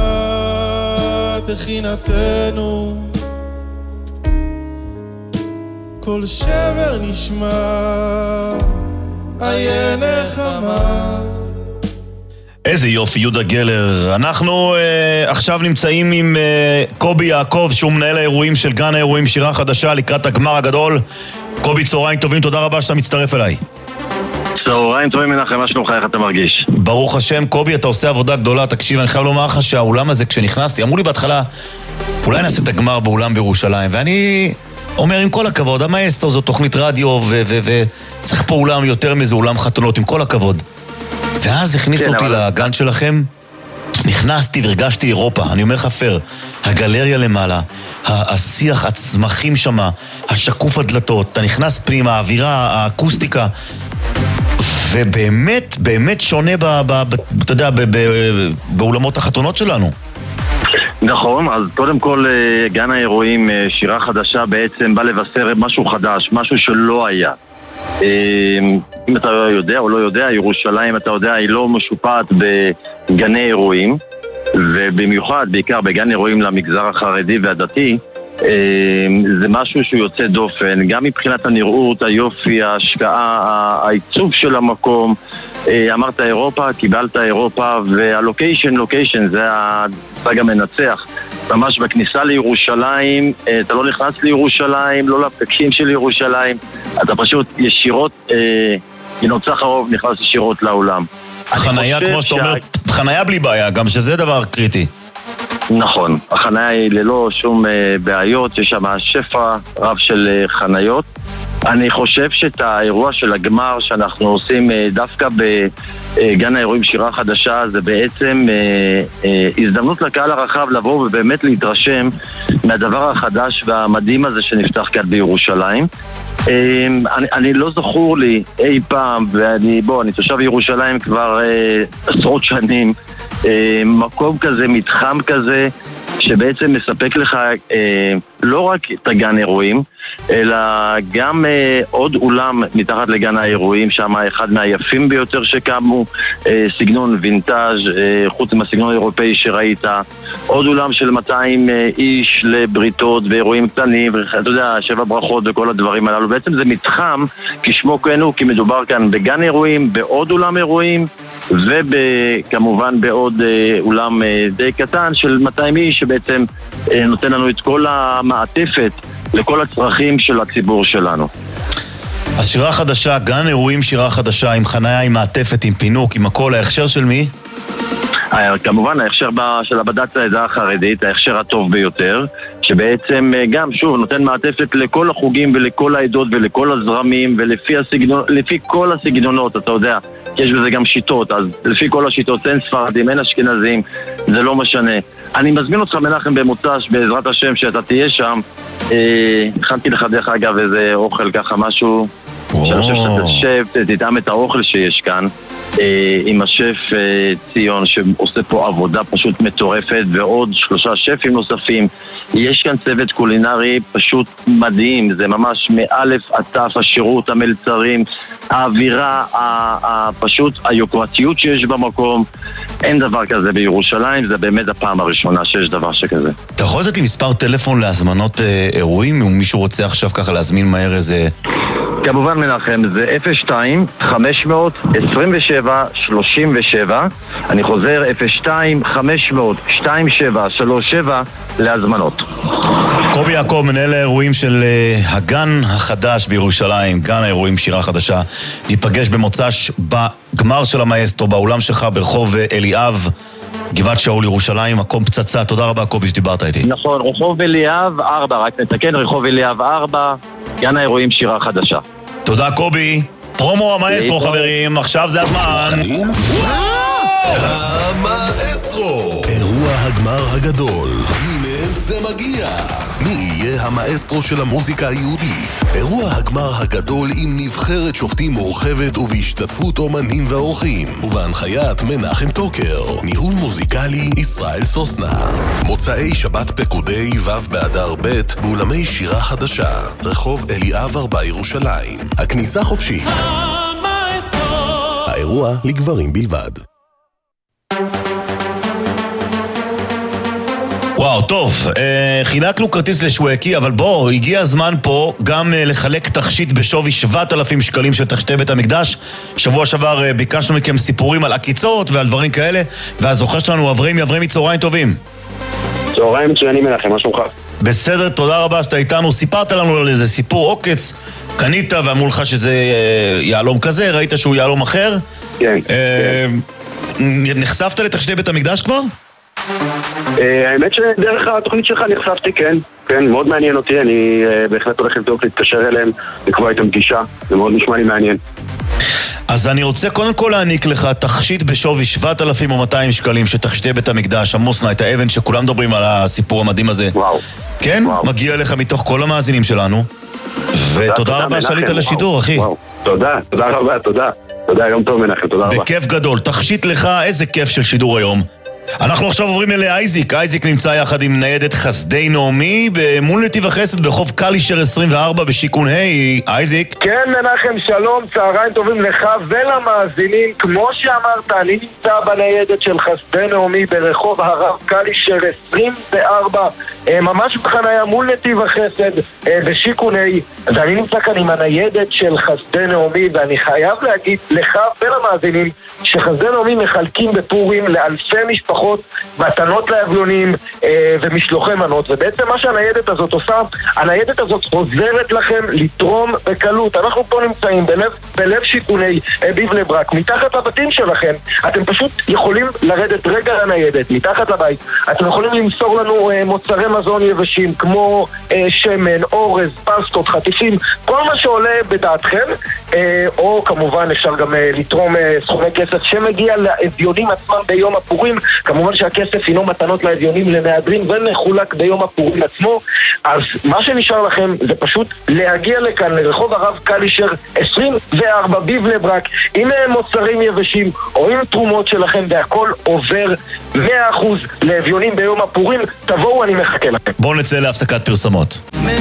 [SPEAKER 1] תחינתנו, כל שבר נשמע עיין נחמה.
[SPEAKER 4] איזה יופי, יהודה גלר. אנחנו עכשיו נמצאים עם קובי יעקב, שהוא מנהל האירועים של גן האירועים שירה חדשה לקראת הגמר הגדול. קובי, צהריים טובים, תודה רבה שאתה מצטרף אליי.
[SPEAKER 22] צהריים טובים מנחם, מה שלומך, איך אתה מרגיש?
[SPEAKER 4] ברוך השם. קובי, אתה עושה עבודה גדולה. תקשיב, אני חייב לומר לך שהאולם הזה, כשנכנסתי, אמרו לי בהתחלה, אולי נעשה את הגמר באולם בירושלים, ואני אומר, עם כל הכבוד, המאסטרו זו תוכנית רדיו, וצריך פה אולם יותר מזה, אולם חתונות, עם כל הכבוד. ואז הכניסו אותי לגן שלכם, נכנסתי והרגשתי אירופה. אני אומר לך פר, הגלריה למעלה, השיח, הצמחים שמה, השקוף הדלתות, אתה נכנס פנימה, האווירה, האקוסטיקה, ובאמת, באמת שונה אתה יודע, באולמות החתונות שלנו.
[SPEAKER 22] נכון, אז קודם כל גן האירועים שירה חדשה בעצם בא לבשר משהו חדש, משהו שלא היה. אם אתה יודע או לא יודע, ירושלים, אתה יודע, היא לא משופעת בגני אירועים, ובמיוחד, בעיקר בגן אירועים למגזר החרדי והדתי, זה משהו שהוא יוצא דופן, גם מבחינת הנראות, היופי, ההשקעה, העיצוב של המקום. אמרת אירופה, קיבלת אירופה, והלוקיישן, זה הצג המנצח. ממש בכניסה לירושלים, אתה לא נכנס לירושלים, לא לפקקים של ירושלים, אתה פשוט ישירות, ינוצח סחרוב נכנס ישירות לאולם.
[SPEAKER 4] חנייה, כמו שאתה אומר, חנייה בלי בעיה, גם שזה דבר קריטי.
[SPEAKER 22] נכון, החנייה היא ללא שום בעיות, יש שם שפע רב של חניות. אני חושב שאת האירוע של הגמר שאנחנו עושים דווקא בגן האירועים שירה חדשה, זה בעצם הזדמנות לקהל הרחב לבוא ובאמת להתרשם מהדבר החדש והמדהים הזה שנפתח כאן בירושלים. אני לא זכור לי אי פעם, ואני תושב ירושלים כבר עשרות שנים, מקום כזה, מתחם כזה, שבעצם מספק לך לא רק את הגן אירועים, אלא גם עוד אולם מתחת לגן האירועים, שם אחד מהיפים ביותר שקמו, סגנון וינטאז', חוץ מהסגנון האירופאי שראית, עוד אולם של 200 איש לבריתות ואירועים קטנים, ואתה יודע, 7 ברכות וכל הדברים הללו. בעצם זה מתחם כשמו כן הוא, כי מדובר כאן בגן אירועים, בעוד אולם אירועים, וכמובן בעוד אולם די קטן של 200 איש, שבעצם נותן לנו את כל המעטפת לכל הצרכים של הציבור שלנו.
[SPEAKER 4] אז שירה חדשה, גן אירועים שירה חדשה, עם חניה, עם מעטפת, עם פינוק, עם הכל, ההכשר של מי?
[SPEAKER 22] כמובן ההכשר של הבדת העדה החרדית, ההכשר הטוב ביותר, שבעצם גם, שוב, נותן מעטפת לכל החוגים ולכל העדות ולכל הזרמים ולפי כל הסגנונות, אתה יודע, יש בזה גם שיטות, אז לפי כל השיטות אין ספרדים, אין אשכנזים, זה לא משנה. אני מזמין אותך מנחם במוצ"ש, בעזרת השם שאתה תהיה שם. הכנתי לך דרך אגב איזה אוכל ככה, משהו שאני חושב שאתה תשב, תטעם את האוכל שיש כאן עם השף ציון שעושה פה עבודה פשוט מטורפת, ועוד 3 שפים נוספים. יש כאן צוות קולינרי פשוט מדהים, זה ממש מאלף עד תף, השירות, המלצרים, האווירה, פשוט היוקרתיות שיש במקום. אין דבר כזה בירושלים, זה באמת הפעם הראשונה שיש דבר שכזה.
[SPEAKER 4] אתה יכול לתת לי מספר טלפון להזמנות אירועים, אם מישהו רוצה עכשיו ככה להזמין מהר איזה...
[SPEAKER 22] כמובן מנחם, זה 02-527-37, אני חוזר 02-527-37 להזמנות.
[SPEAKER 4] קובי יעקב, מנהל האירועים של הגן החדש בירושלים, גן האירועים שירה חדשה, ניפגש במוצ"ש בגמר של המאסטרו, באולם שלך ברחוב אליאב, גבעת שאול ירושלים, מקום פצצה. תודה רבה קובי שדיברת איתי.
[SPEAKER 22] נכון, רחוב אליאב 4, רק נתקן, רחוב אליאב 4, גן האירועים שירה חדשה.
[SPEAKER 4] תודה קובי. פרומו המאסטרו חברים, עכשיו זה הזמן.
[SPEAKER 3] המאסטרו, אירוע הגמר הגדול. הנה זה מגיע. מי יהיה המאסטרו של המוזיקה היהודית? אירוע הגמר הגדול עם נבחרת שופטים מורחבת ובהשתתפות אומנים ואורחים, ובהנחיית מנחם טוקר. ניהול מוזיקלי ישראל סוסנה. מוצאי שבת פקודי ו' באדר ב' באולמי שירה חדשה, רחוב אליאב 4 ירושלים. הכניסה חופשית. האירוע לגברים בלבד.
[SPEAKER 4] וואו, טוב, חילקנו כרטיס לשווקי, אבל בוא, הגיע הזמן פה גם לחלק תכשיט בשווי 7,000 שקלים של תכשיטי בית המקדש. שבוע שעבר ביקשנו מכם סיפורים על עקיצות ועל דברים כאלה, והזוכה שלנו אברמי, צהריים טובים.
[SPEAKER 22] צהריים מצוינים מנחם, מה שלומך?
[SPEAKER 4] בסדר, תודה רבה שאתה איתנו. סיפרת לנו על איזה סיפור עוקץ, קנית ואמרו לך שזה יעלום כזה, ראית שהוא יעלום אחר?
[SPEAKER 22] כן.
[SPEAKER 4] נחשפת לתכשיטי בית המקדש כבר?
[SPEAKER 22] האמת שדרך התוכנית שלך נחשפתי, כן, מאוד מעניין אותי, אני בהחלט הולך לבדוק, להתקשר אליהם, לקבוע איתם פגישה, זה מאוד נשמע לי מעניין.
[SPEAKER 4] אז אני רוצה קודם כל להעניק לך תכשיט בשווי 7,200 שקלים שתכשיטי בית המקדש, המוסנה, את האבן שכולם מדברים על הסיפור המדהים הזה.
[SPEAKER 22] וואו.
[SPEAKER 4] כן, מגיע לך מתוך כל המאזינים שלנו, ותודה רבה שעלית לשידור, אחי.
[SPEAKER 22] תודה רבה, תודה, יום טוב מנחם, תודה רבה.
[SPEAKER 4] בכיף גדול, תכשיט לך, איזה כיף של שידור היום. אנחנו עכשיו עוברים לאייזיק. אייזיק נמצא יחד עם ניידת חסדי נעמי מול נתיב החסד ברחוב קלישר 24 בשיכון אייזיק.
[SPEAKER 12] כן מנחם, שלום, צהריים טובים לך ולמאזינים. כמו שאמרת, אני נמצא בניידת של חסדי נעמי ברחוב הרב קלישר 24, ממש בחניה מול נתיב החסד בשיכון ואני נמצא כאן עם הניידת של חסדי נעמי, ואני חייב להגיד לך ולמאזינים שחסדי נעמי מחלקים בפורים לאלפי משפחות מתנות לאביונים ומשלוחי מנות, ובעצם מה שהניידת הזאת עושה, הניידת הזאת עוזרת לכם לתרום בקלות. אנחנו פה נמצאים בלב שיכוני בבני ברק, מתחת לבתים שלכם. אתם פשוט יכולים לרדת רגע לניידת, מתחת לבית. אתם יכולים למסור לנו מוצרי מזון יבשים כמו שמן, אורז, פסטות, חטיפים, כל מה שעולה בדעתכם, או כמובן אפשר גם לתרום סכומי כסף שמגיע לאביונים עצמם ביום הפורים. כמובן שהכסף הינו מתנות לאביונים למהדרין ומחולק ביום הפורים עצמו. אז מה שנשאר לכם זה פשוט להגיע לכאן לרחוב הרב קלישר 24 בבני ברק עם מוצרים יבשים או עם תרומות שלכם, והכל עובר 100% לאביונים ביום הפורים. תבואו, אני מחכה לכם.
[SPEAKER 4] בואו נצא להפסקת פרסמות.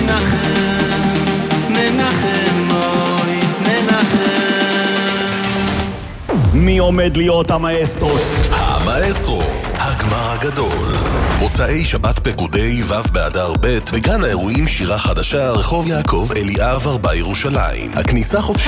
[SPEAKER 4] מי עומד להיות המאסטרו?
[SPEAKER 3] המאסטרו, הגמר הגדול. מוצאי שבת פקודי ו' באדר ב' בגן האירועים שירה חדשה, רחוב יעקב אליאב 4 ירושלים. הכניסה חופשית.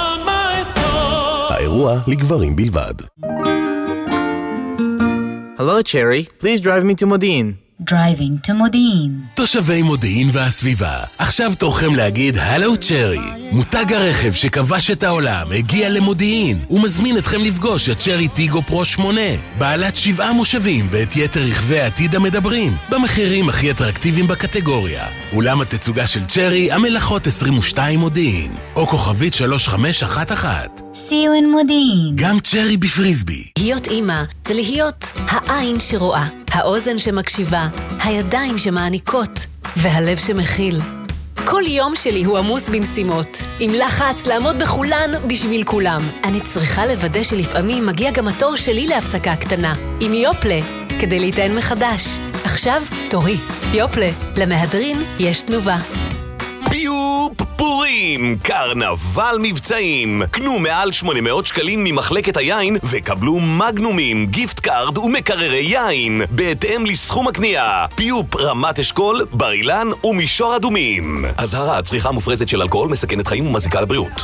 [SPEAKER 3] האירוע לגברים בלבד.
[SPEAKER 5] Hello, Cherry. Please drive me to Modi'in. Driving to מודיעין.
[SPEAKER 6] תושבי מודיעין והסביבה, עכשיו תורכם להגיד הלו צ'רי. מותג הרכב שכבש את העולם הגיע למודיעין ומזמין אתכם לפגוש את צ'רי טיגו פרו 8, בעלת 7 מושבים ואת יתר רכבי העתיד המדברים, במחירים הכי אטרקטיביים בקטגוריה. אולם התצוגה של צ'רי, המלאכות 22 מודיעין, או כוכבית 3511.
[SPEAKER 5] See you in מודיעין.
[SPEAKER 6] גם צ'רי בפריסבי.
[SPEAKER 21] להיות אימא זה להיות העין שרואה, האוזן שמקשיבה, הידיים שמעניקות והלב שמכיל. כל יום שלי הוא עמוס במשימות, עם לחץ לעמוד בכולן בשביל כולם. אני צריכה לוודא שלפעמים מגיע גם התור שלי להפסקה קטנה, עם יופלה, כדי להתען מחדש. עכשיו תורי, יופלה, למהדרין יש תנובה.
[SPEAKER 13] פיופ פורים, קרנבל מבצעים. קנו מעל 800 שקלים ממחלקת היין וקבלו מגנומים, גיפט קארד ומקררי יין בהתאם לסכום הקנייה. פיופ רמת אשכול, בר אילן ומישור אדומים. אזהרה, צריכה מופרזת של אלכוהול מסכנת חיים ומזיקה לבריאות.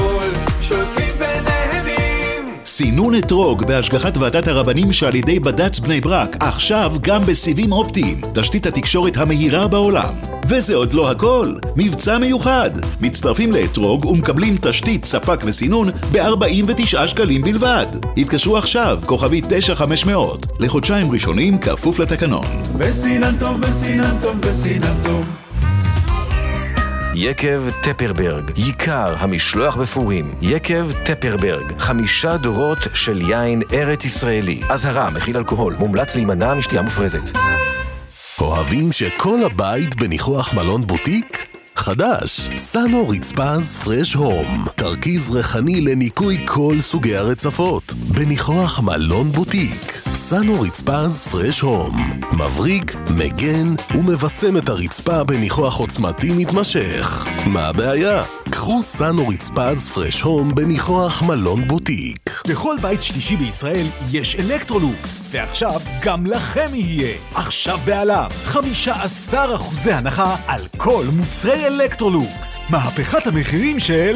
[SPEAKER 23] סינון אתרוג בהשגחת ועדת הרבנים שעל ידי בד"ץ בני ברק, עכשיו גם בסיבים אופטיים, תשתית התקשורת המהירה בעולם. וזה עוד לא הכל, מבצע מיוחד. מצטרפים לאתרוג ומקבלים תשתית, ספק וסינון ב-49 שקלים בלבד. התקשרו עכשיו, כוכבית 9500, לחודשיים ראשונים כפוף לתקנון.
[SPEAKER 1] וסיננטום, וסיננטום, וסיננטום.
[SPEAKER 24] יקב טפרברג, יקר המשלוח בפורים. יקב טפרברג, 5 דורות של יין ארץ ישראלי. אזהרה, מכיל אלכוהול, מומלץ להימנע משתייה מופרזת.
[SPEAKER 3] אוהבים שכל הבית בניחוח מלון בוטיק? חדש, סאנו רצפז פרש הום, תרכיז ריחני לניקוי כל סוגי הרצפות, בניחוח מלון בוטיק. סאנו רצפז פרש הום, מבריק, מגן ומבסם את הרצפה בניחוח עוצמתי מתמשך. מה הבעיה? קחו סאנו רצפז פרש הום בניחוח מלון בוטיק.
[SPEAKER 25] בכל בית שלישי בישראל יש אלקטרולוקס, ועכשיו גם לכם יהיה. עכשיו בעלם 15% הנחה על כל מוצרי אלקטרולוקס. מהפכת המחירים של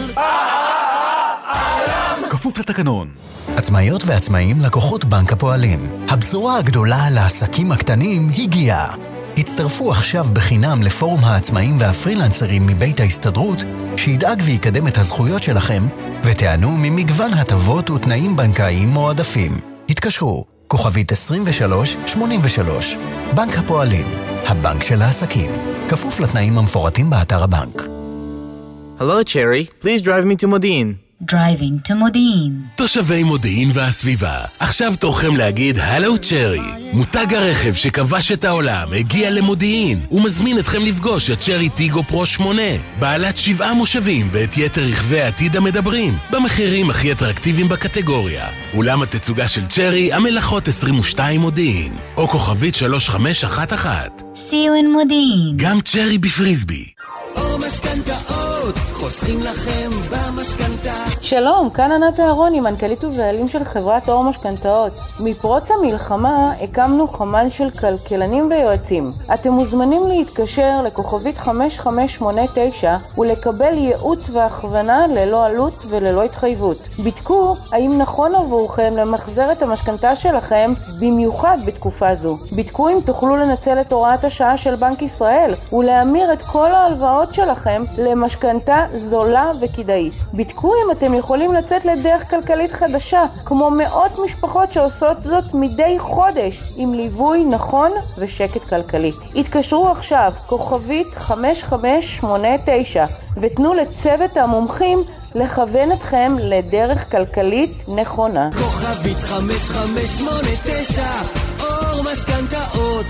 [SPEAKER 25] כפוף לתקנון.
[SPEAKER 26] עצמאיות ועצמאים, לקוחות בנק הפועלים. הבשורה הגדולה לעסקים הקטנים הגיעה. הצטרפו עכשיו בחינם לפורום העצמאים והפרילנסרים מבית ההסתדרות, שידאג ויקדם את הזכויות שלכם, ותענו ממגוון הטבות ותנאים בנקאיים מועדפים. התקשרו, כוכבית 2383. בנק הפועלים, הבנק של העסקים. כפוף לתנאים המפורטים באתר הבנק.
[SPEAKER 27] Hello, Cherry. Please drive me to מודיעין.
[SPEAKER 5] Driving to מודיעין.
[SPEAKER 6] תושבי מודיעין והסביבה, עכשיו תורכם להגיד הלו צ'רי. מותג הרכב שכבש את העולם הגיע למודיעין ומזמין אתכם לפגוש את צ'רי טיגו פרו 8, בעלת 7 מושבים ואת יתר רכבי העתיד המדברים, במחירים הכי אטרקטיביים בקטגוריה. אולם התצוגה של צ'רי, המלאכות 22 מודיעין, או כוכבית 3511.
[SPEAKER 5] See you in מודיעין.
[SPEAKER 6] גם צ'רי בפריסבי.
[SPEAKER 19] או משכנתאות, חוסכים לכם במשכנתה.
[SPEAKER 28] שלום, כאן ענת אהרוני, מנכ"לית ובעלים של חברת אור משכנתאות. מפרוץ המלחמה הקמנו חמ"ל של כלכלנים ויועצים. אתם מוזמנים להתקשר לכוכבית 5589 ולקבל ייעוץ והכוונה ללא עלות וללא התחייבות. בדקו האם נכון עבורכם למחזר את המשכנתה שלכם, במיוחד בתקופה זו. בדקו אם תוכלו לנצל את הוראת השעה של בנק ישראל ולהמיר את כל ההלוואות שלכם למשכנתה זולה וכדאית. בדקו אם אתם יכולים לצאת לדרך כלכלית חדשה, כמו מאות משפחות שעושות זאת מדי חודש, עם ליווי נכון ושקט כלכלי. התקשרו עכשיו, כוכבית 5589, ותנו לצוות המומחים לכוון אתכם לדרך כלכלית נכונה.
[SPEAKER 19] כוכבית 5589, אור משכנתאות.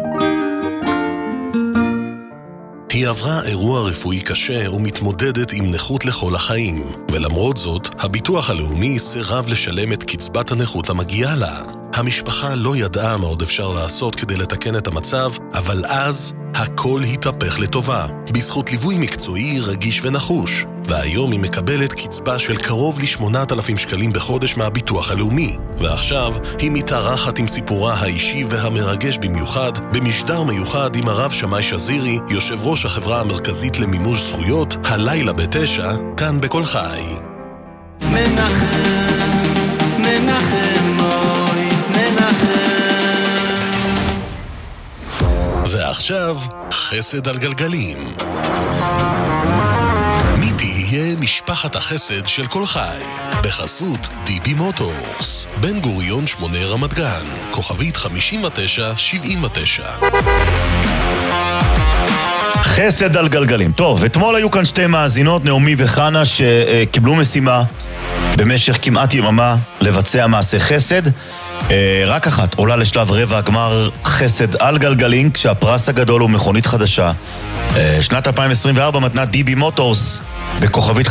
[SPEAKER 3] היא עברה אירוע רפואי קשה ומתמודדת עם נכות לכל החיים, ולמרות זאת, הביטוח הלאומי סירב לשלם את קצבת הנכות המגיעה לה. המשפחה לא ידעה מה עוד אפשר לעשות כדי לתקן את המצב, אבל אז הכל התהפך לטובה, בזכות ליווי מקצועי, רגיש ונחוש. והיום היא מקבלת קצבה של קרוב ל8,000 שקלים בחודש מהביטוח הלאומי. ועכשיו היא מתארחת עם סיפורה האישי והמרגש במיוחד, במשדר מיוחד עם הרב שמאי שזירי, יושב ראש החברה המרכזית למימוש זכויות, הלילה ב9, כאן בכל חי.
[SPEAKER 19] מנחם, מנחם, אוי, מנחם.
[SPEAKER 3] ועכשיו, חסד על גלגלים. מי תהיה משפחת החסד של כל חי? בחסות דיבי מוטורס, בן גוריון 8 רמת גן, כוכבית 5979.
[SPEAKER 4] חסד על גלגלים. טוב, אתמול היו כאן שתי מאזינות, נעמי וחנה, שקיבלו משימה במשך כמעט יממה לבצע מעשה חסד. רק אחת עולה לשלב רבע הגמר חסד על גלגלים, כשהפרס הגדול הוא מכונית חדשה. שנת 2024 מתנת דיבי מוטורס בכוכבית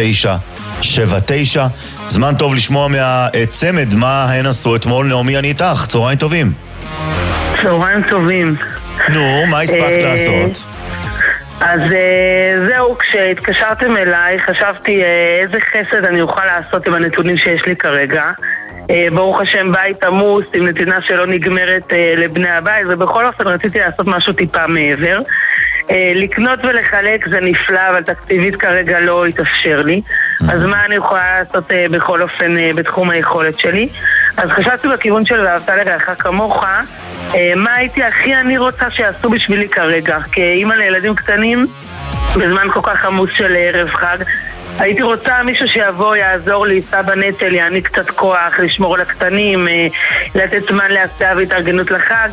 [SPEAKER 4] 5979. זמן טוב לשמוע מהצמד מה הן עשו אתמול. נעמי, אני איתך, צהריים טובים.
[SPEAKER 8] צהריים טובים.
[SPEAKER 4] נו, מה הספקת לעשות?
[SPEAKER 8] אז זהו, כשהתקשרתם אליי חשבתי איזה חסד אני אוכל לעשות עם הנתונים שיש לי כרגע. ברוך השם, בית עמוס עם נתינה שלא נגמרת לבני הבית, ובכל אופן רציתי לעשות משהו טיפה מעבר. לקנות ולחלק זה נפלא, אבל תקציבית כרגע לא יתאפשר לי. אז מה אני יכולה לעשות בכל אופן בתחום היכולת שלי? אז חשבתי בכיוון של ואהבת לרעך כמוך, מה הייתי אני רוצה שיעשו בשבילי כרגע, כאימא לילדים קטנים בזמן כל כך עמוס של ערב חג. הייתי רוצה מישהו שיבוא, יעזור לי, יישא בנטל, יעניק קצת כוח, לשמור על הקטנים, לתת זמן להסעה והתארגנות לחג.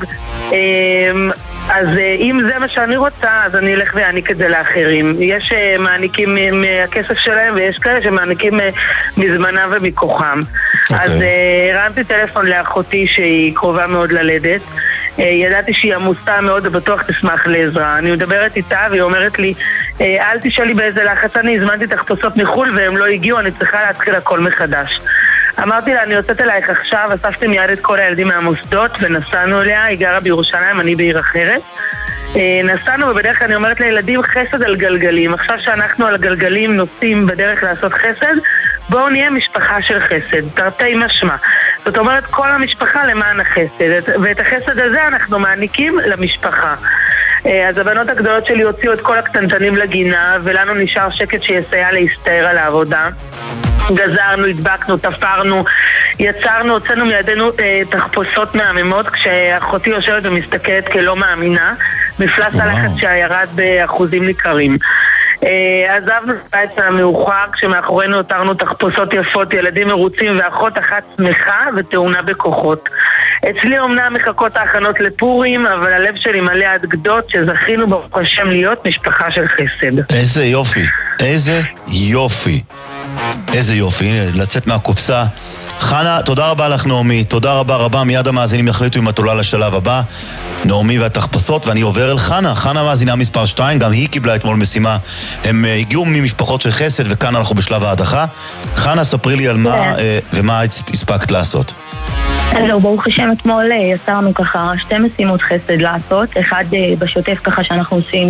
[SPEAKER 8] אז אם זה מה שאני רוצה, אז אני אלך ויעניק את זה לאחרים. יש מעניקים מהכסף שלהם, ויש כאלה שמעניקים מזמנם ומכוחם. אז הרמתי טלפון לאחותי שהיא קרובה מאוד ללדת. ידעתי שהיא עמוסה מאוד ובטוח תשמח לעזרה. אני מדברת איתה והיא אומרת לי, אל תשאלי באיזה לחץ אני, הזמנתי תחפושות מחול והם לא הגיעו, אני צריכה להתחיל הכל מחדש. אמרתי לה, אני יוצאת אלייך עכשיו, אספתי מיד את כל הילדים מהמוסדות ונסענו אליה, היא גרה בירושלים, אני בעיר אחרת. נסענו ובדרך כלל אני אומרת לילדים חסד על גלגלים. עכשיו שאנחנו על גלגלים נוסעים בדרך לעשות חסד, בואו נהיה משפחה של חסד, תרתי משמע. זאת אומרת, כל המשפחה למען החסד, ואת החסד הזה אנחנו מעניקים למשפחה. אז הבנות הגדולות שלי הוציאו את כל הקטנטנים לגינה, ולנו נשאר שקט שיסייע להסתער על העבודה. גזרנו, הדבקנו, תפרנו, יצרנו, הוצאנו מידינו תחפושות מהממות, כשאחותי יושבת ומסתכלת כלא מאמינה, מפלס הלחץ שירד באחוזים ניכרים. עזבנו את המאוחר, כשמאחורינו הותרנו תחפושות יפות, ילדים מרוצים ואחות אחת שמחה וטעונה בכוחות. אצלי אומנם מחכות ההכנות לפורים, אבל הלב שלי מלא עד גדות שזכינו ברוך השם להיות משפחה של חסד.
[SPEAKER 4] איזה יופי, איזה יופי. איזה יופי, הנה, לצאת מהקופסה. חנה, תודה רבה לך נעמי, תודה רבה רבה, מיד המאזינים יחליטו אם את עולה לשלב הבא. נעמי והתחפשות, ואני עובר אל חנה. חנה מאזינה מספר 2, גם היא קיבלה אתמול משימה. הם הגיעו ממשפחות של חסד, וכאן אנחנו בשלב ההדחה. חנה, ספרי לי על מה ומה הספקת לעשות.
[SPEAKER 9] לא, ברוך השם, אתמול יצרנו ככה 2 משימות חסד לעשות. אחד בשוטף ככה שאנחנו עושים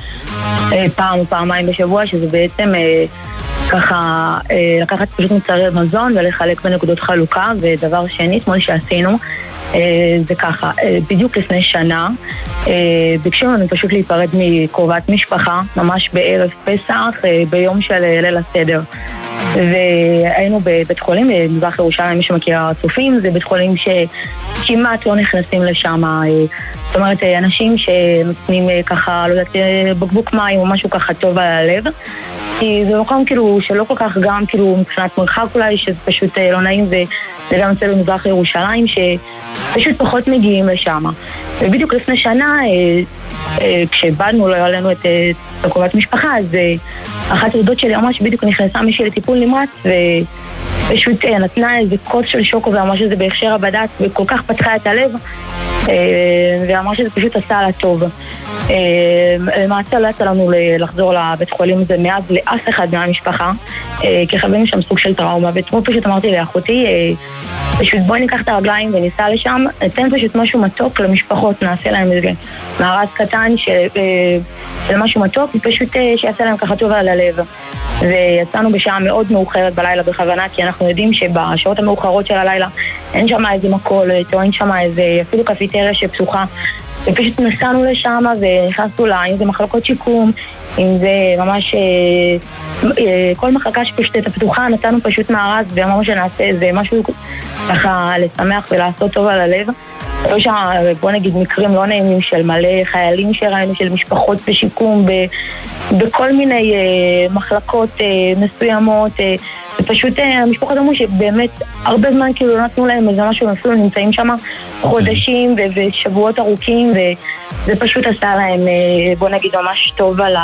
[SPEAKER 9] פעם או פעמיים בשבוע, שזה בעצם ככה לקחת פשוט מוצרי מזון ולחלק בנקודות חלוקה. ודבר שני, אתמול שעשינו, זה ככה, בדיוק לפני שנה ביקשו לנו פשוט להיפרד מקרובת משפחה, ממש בערב פסח, ביום של ליל הסדר. והיינו בבית חולים במזרח ירושלים, מי שמכיר הצופים, זה בית חולים שכמעט לא נכנסים לשם. זאת אומרת, אנשים שנותנים ככה, לא יודעת, בקבוק מים או משהו ככה טוב על הלב, כי זה מקום כאילו שלא כל כך גם כאילו מבחינת מרחק אולי, שזה פשוט לא נעים, וזה גם אצל במזרח ירושלים שפשוט פחות מגיעים לשם. ובדיוק לפני שנה, כשבאנו לא עלינו את קרובת משפחה, אז אחת הדודות שלי ממש בדיוק נכנסה מישהי לטיפול נמרץ, ופשוט נתנה איזה קוץ של שוקו ואמרה שזה בהכשר הבד"ץ, וכל כך פתחה את הלב, ואמרה שזה פשוט עשה לה טוב. למעשה לא יצא לנו לחזור לבית חולים הזה מאז לאף אחד מהמשפחה, כי חווינו שם סוג של טראומה, ואתמול פשוט אמרתי לאחותי, פשוט בואי ניקח את הרגליים וניסע לשם, ניתן פשוט משהו מתוק למשפחות, נעשה להם איזה מארז קטן של משהו מתוק, ופשוט שיעשה להם ככה טוב על הלב. ויצאנו בשעה מאוד מאוחרת בלילה בכוונה, כי אנחנו יודעים שבשעות המאוחרות של הלילה אין שם איזה מכולת, או אין שם איזה אפילו קפיטריה שפתוחה, ופשוט נסענו לשם ונכנסנו לה, אם זה מחלקות שיקום, אם זה ממש כל מחלקה שפשוט את הפתוחה, נתנו פשוט מארז ואמרנו שנעשה איזה משהו ככה לשמח ולעשות טוב על הלב. היו שם, בוא נגיד, מקרים לא נעימים של מלא חיילים שראינו, של משפחות בשיקום, בכל מיני מחלקות מסוימות, ופשוט המשפחות אמרו שבאמת הרבה זמן כאילו לא נתנו להם איזה משהו, הם אפילו נמצאים שם חודשים ושבועות ארוכים, וזה פשוט עשה להם, בוא נגיד, ממש טוב על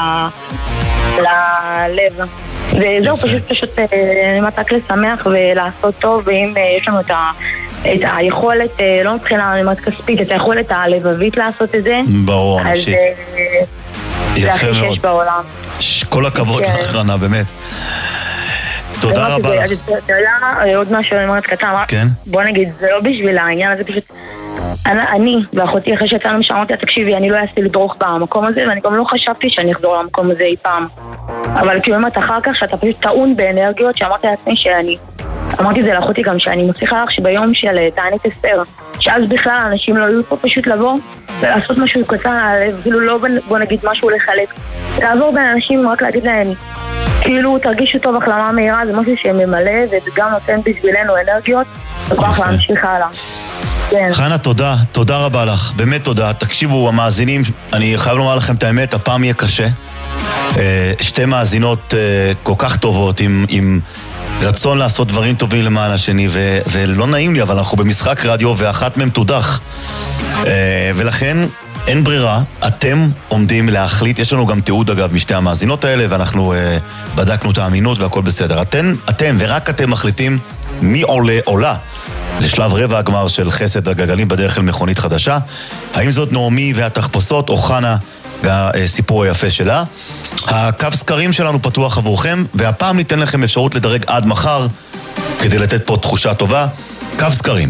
[SPEAKER 9] הלב. וזהו, פשוט רק לשמח ולעשות טוב, ואם יש לנו את היכולת, לא מבחינה כספית, את היכולת הלבבית לעשות את זה,
[SPEAKER 4] ברור,
[SPEAKER 9] אז זה הכי שיש בעולם.
[SPEAKER 4] כל הכבוד לך, חנה, באמת. תודה רבה לך.
[SPEAKER 9] אתה יודע, עוד משהו אני אומרת קטן, בוא נגיד, זה לא בשביל העניין הזה, פשוט אני ואחותי אחרי שיצאנו משם אמרתי, תקשיבי, אני לא אעשה לדרוך במקום הזה, ואני גם לא חשבתי שאני אחזור למקום הזה אי פעם, אבל כאילו באמת אחר כך שאתה פשוט טעון באנרגיות, שאמרתי לעצמי אמרתי את זה לאחותי גם, שאני מצליחה לך שביום של תענית אסתר, שאז בכלל אנשים לא היו פה, פשוט לבוא ולעשות משהו קטן, כאילו לא בוא נגיד משהו לחלק, לעבור בין אנשים, רק להגיד להם כאילו תרגישו טוב, החלמה מהירה, זה משהו שממלא וגם נותן בשבילנו אנרגיות וכוח להמשיך הלאה.
[SPEAKER 4] חנה, תודה רבה לך, באמת תודה. תקשיבו, המאזינים, אני חייב לומר לכם את האמת, הפעם יהיה קשה. שתי מאזינות כל כך טובות, עם רצון לעשות דברים טובים למען השני, ולא נעים לי, אבל אנחנו במשחק רדיו, ואחת מהם תודח. ולכן אין ברירה, אתם עומדים להחליט, יש לנו גם תיעוד אגב משתי המאזינות האלה, ואנחנו בדקנו את האמינות והכל בסדר. אתם ורק אתם מחליטים מי עולה לשלב רבע הגמר של חסד הגלגלים בדרך אל מכונית חדשה. האם זאת נעמי והתחפושות או חנה והסיפור היפה שלה? הקו סקרים שלנו פתוח עבורכם, והפעם ניתן לכם אפשרות לדרג עד מחר כדי לתת פה תחושה טובה. קו סקרים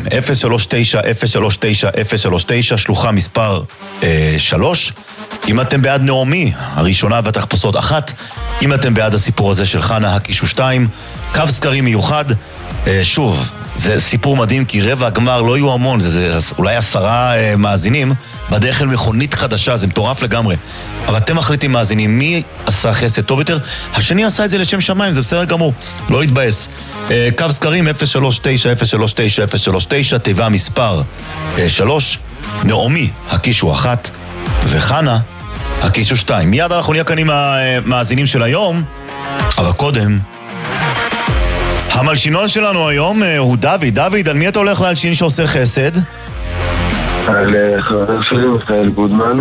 [SPEAKER 4] 039-039-039 שלוחה מספר 3. אם אתם בעד נעמי הראשונה והתחפושות 1, אם אתם בעד הסיפור הזה של חנה הקישו 2. קו סקרים מיוחד, שוב, זה סיפור מדהים, כי רבע הגמר לא יהיו המון, זה אולי 10 מאזינים בדרך אל מכונית חדשה, זה מטורף לגמרי. אבל אתם מחליטים מאזינים, מי עשה חסד טוב יותר? השני עשה את זה לשם שמיים, זה בסדר גמור, לא להתבאס. קו סקרים 039-039-039, תיבה מספר 3, נעמי הקישו 1 וחנה הקישו 2. מיד אנחנו נהיה כאן עם המאזינים של היום, אבל קודם המלשינון שלנו היום הוא דוד, על מי אתה הולך להלשין שעושה חסד?
[SPEAKER 22] על חבר שלי, מיכאל גודמן.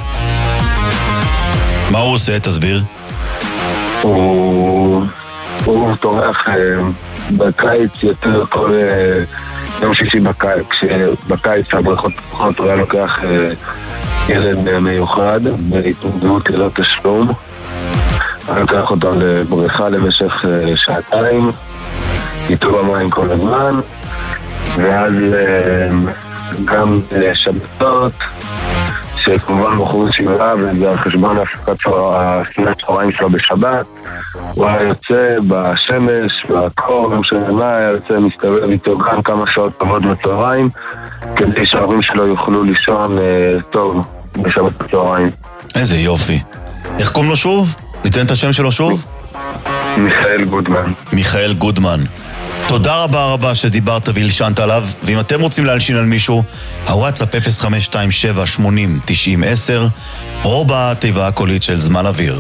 [SPEAKER 4] מה הוא עושה? תסביר.
[SPEAKER 22] הוא טורח בקיץ יותר כל יום שישי בקיץ הבריכות פחות, הוא היה לוקח ילד מיוחד בהתמודדות ללא תשלום. אני לוקח אותו לבריכה למשך 2 איתו במים כל הזמן, ואז גם שבתות שכמובן בחוץ שגרה, וזה על חשבון הפסקת צהריים שלו בשבת. הוא היה יוצא בשמש, בקור, גם שנה, היה יוצא מסתובב איתו גם כמה שעות טובות בצהריים, כדי שההורים שלו יוכלו לישון טוב בשבת בצהריים.
[SPEAKER 4] איזה יופי. איך קוראים לו שוב? ניתן את השם שלו שוב? מיכאל גודמן. תודה רבה שדיברת והלשנת עליו, ואם אתם רוצים להלשין על מישהו, הוואטסאפ 0527-80-90-10 או בתיבה הקולית של זמן אוויר.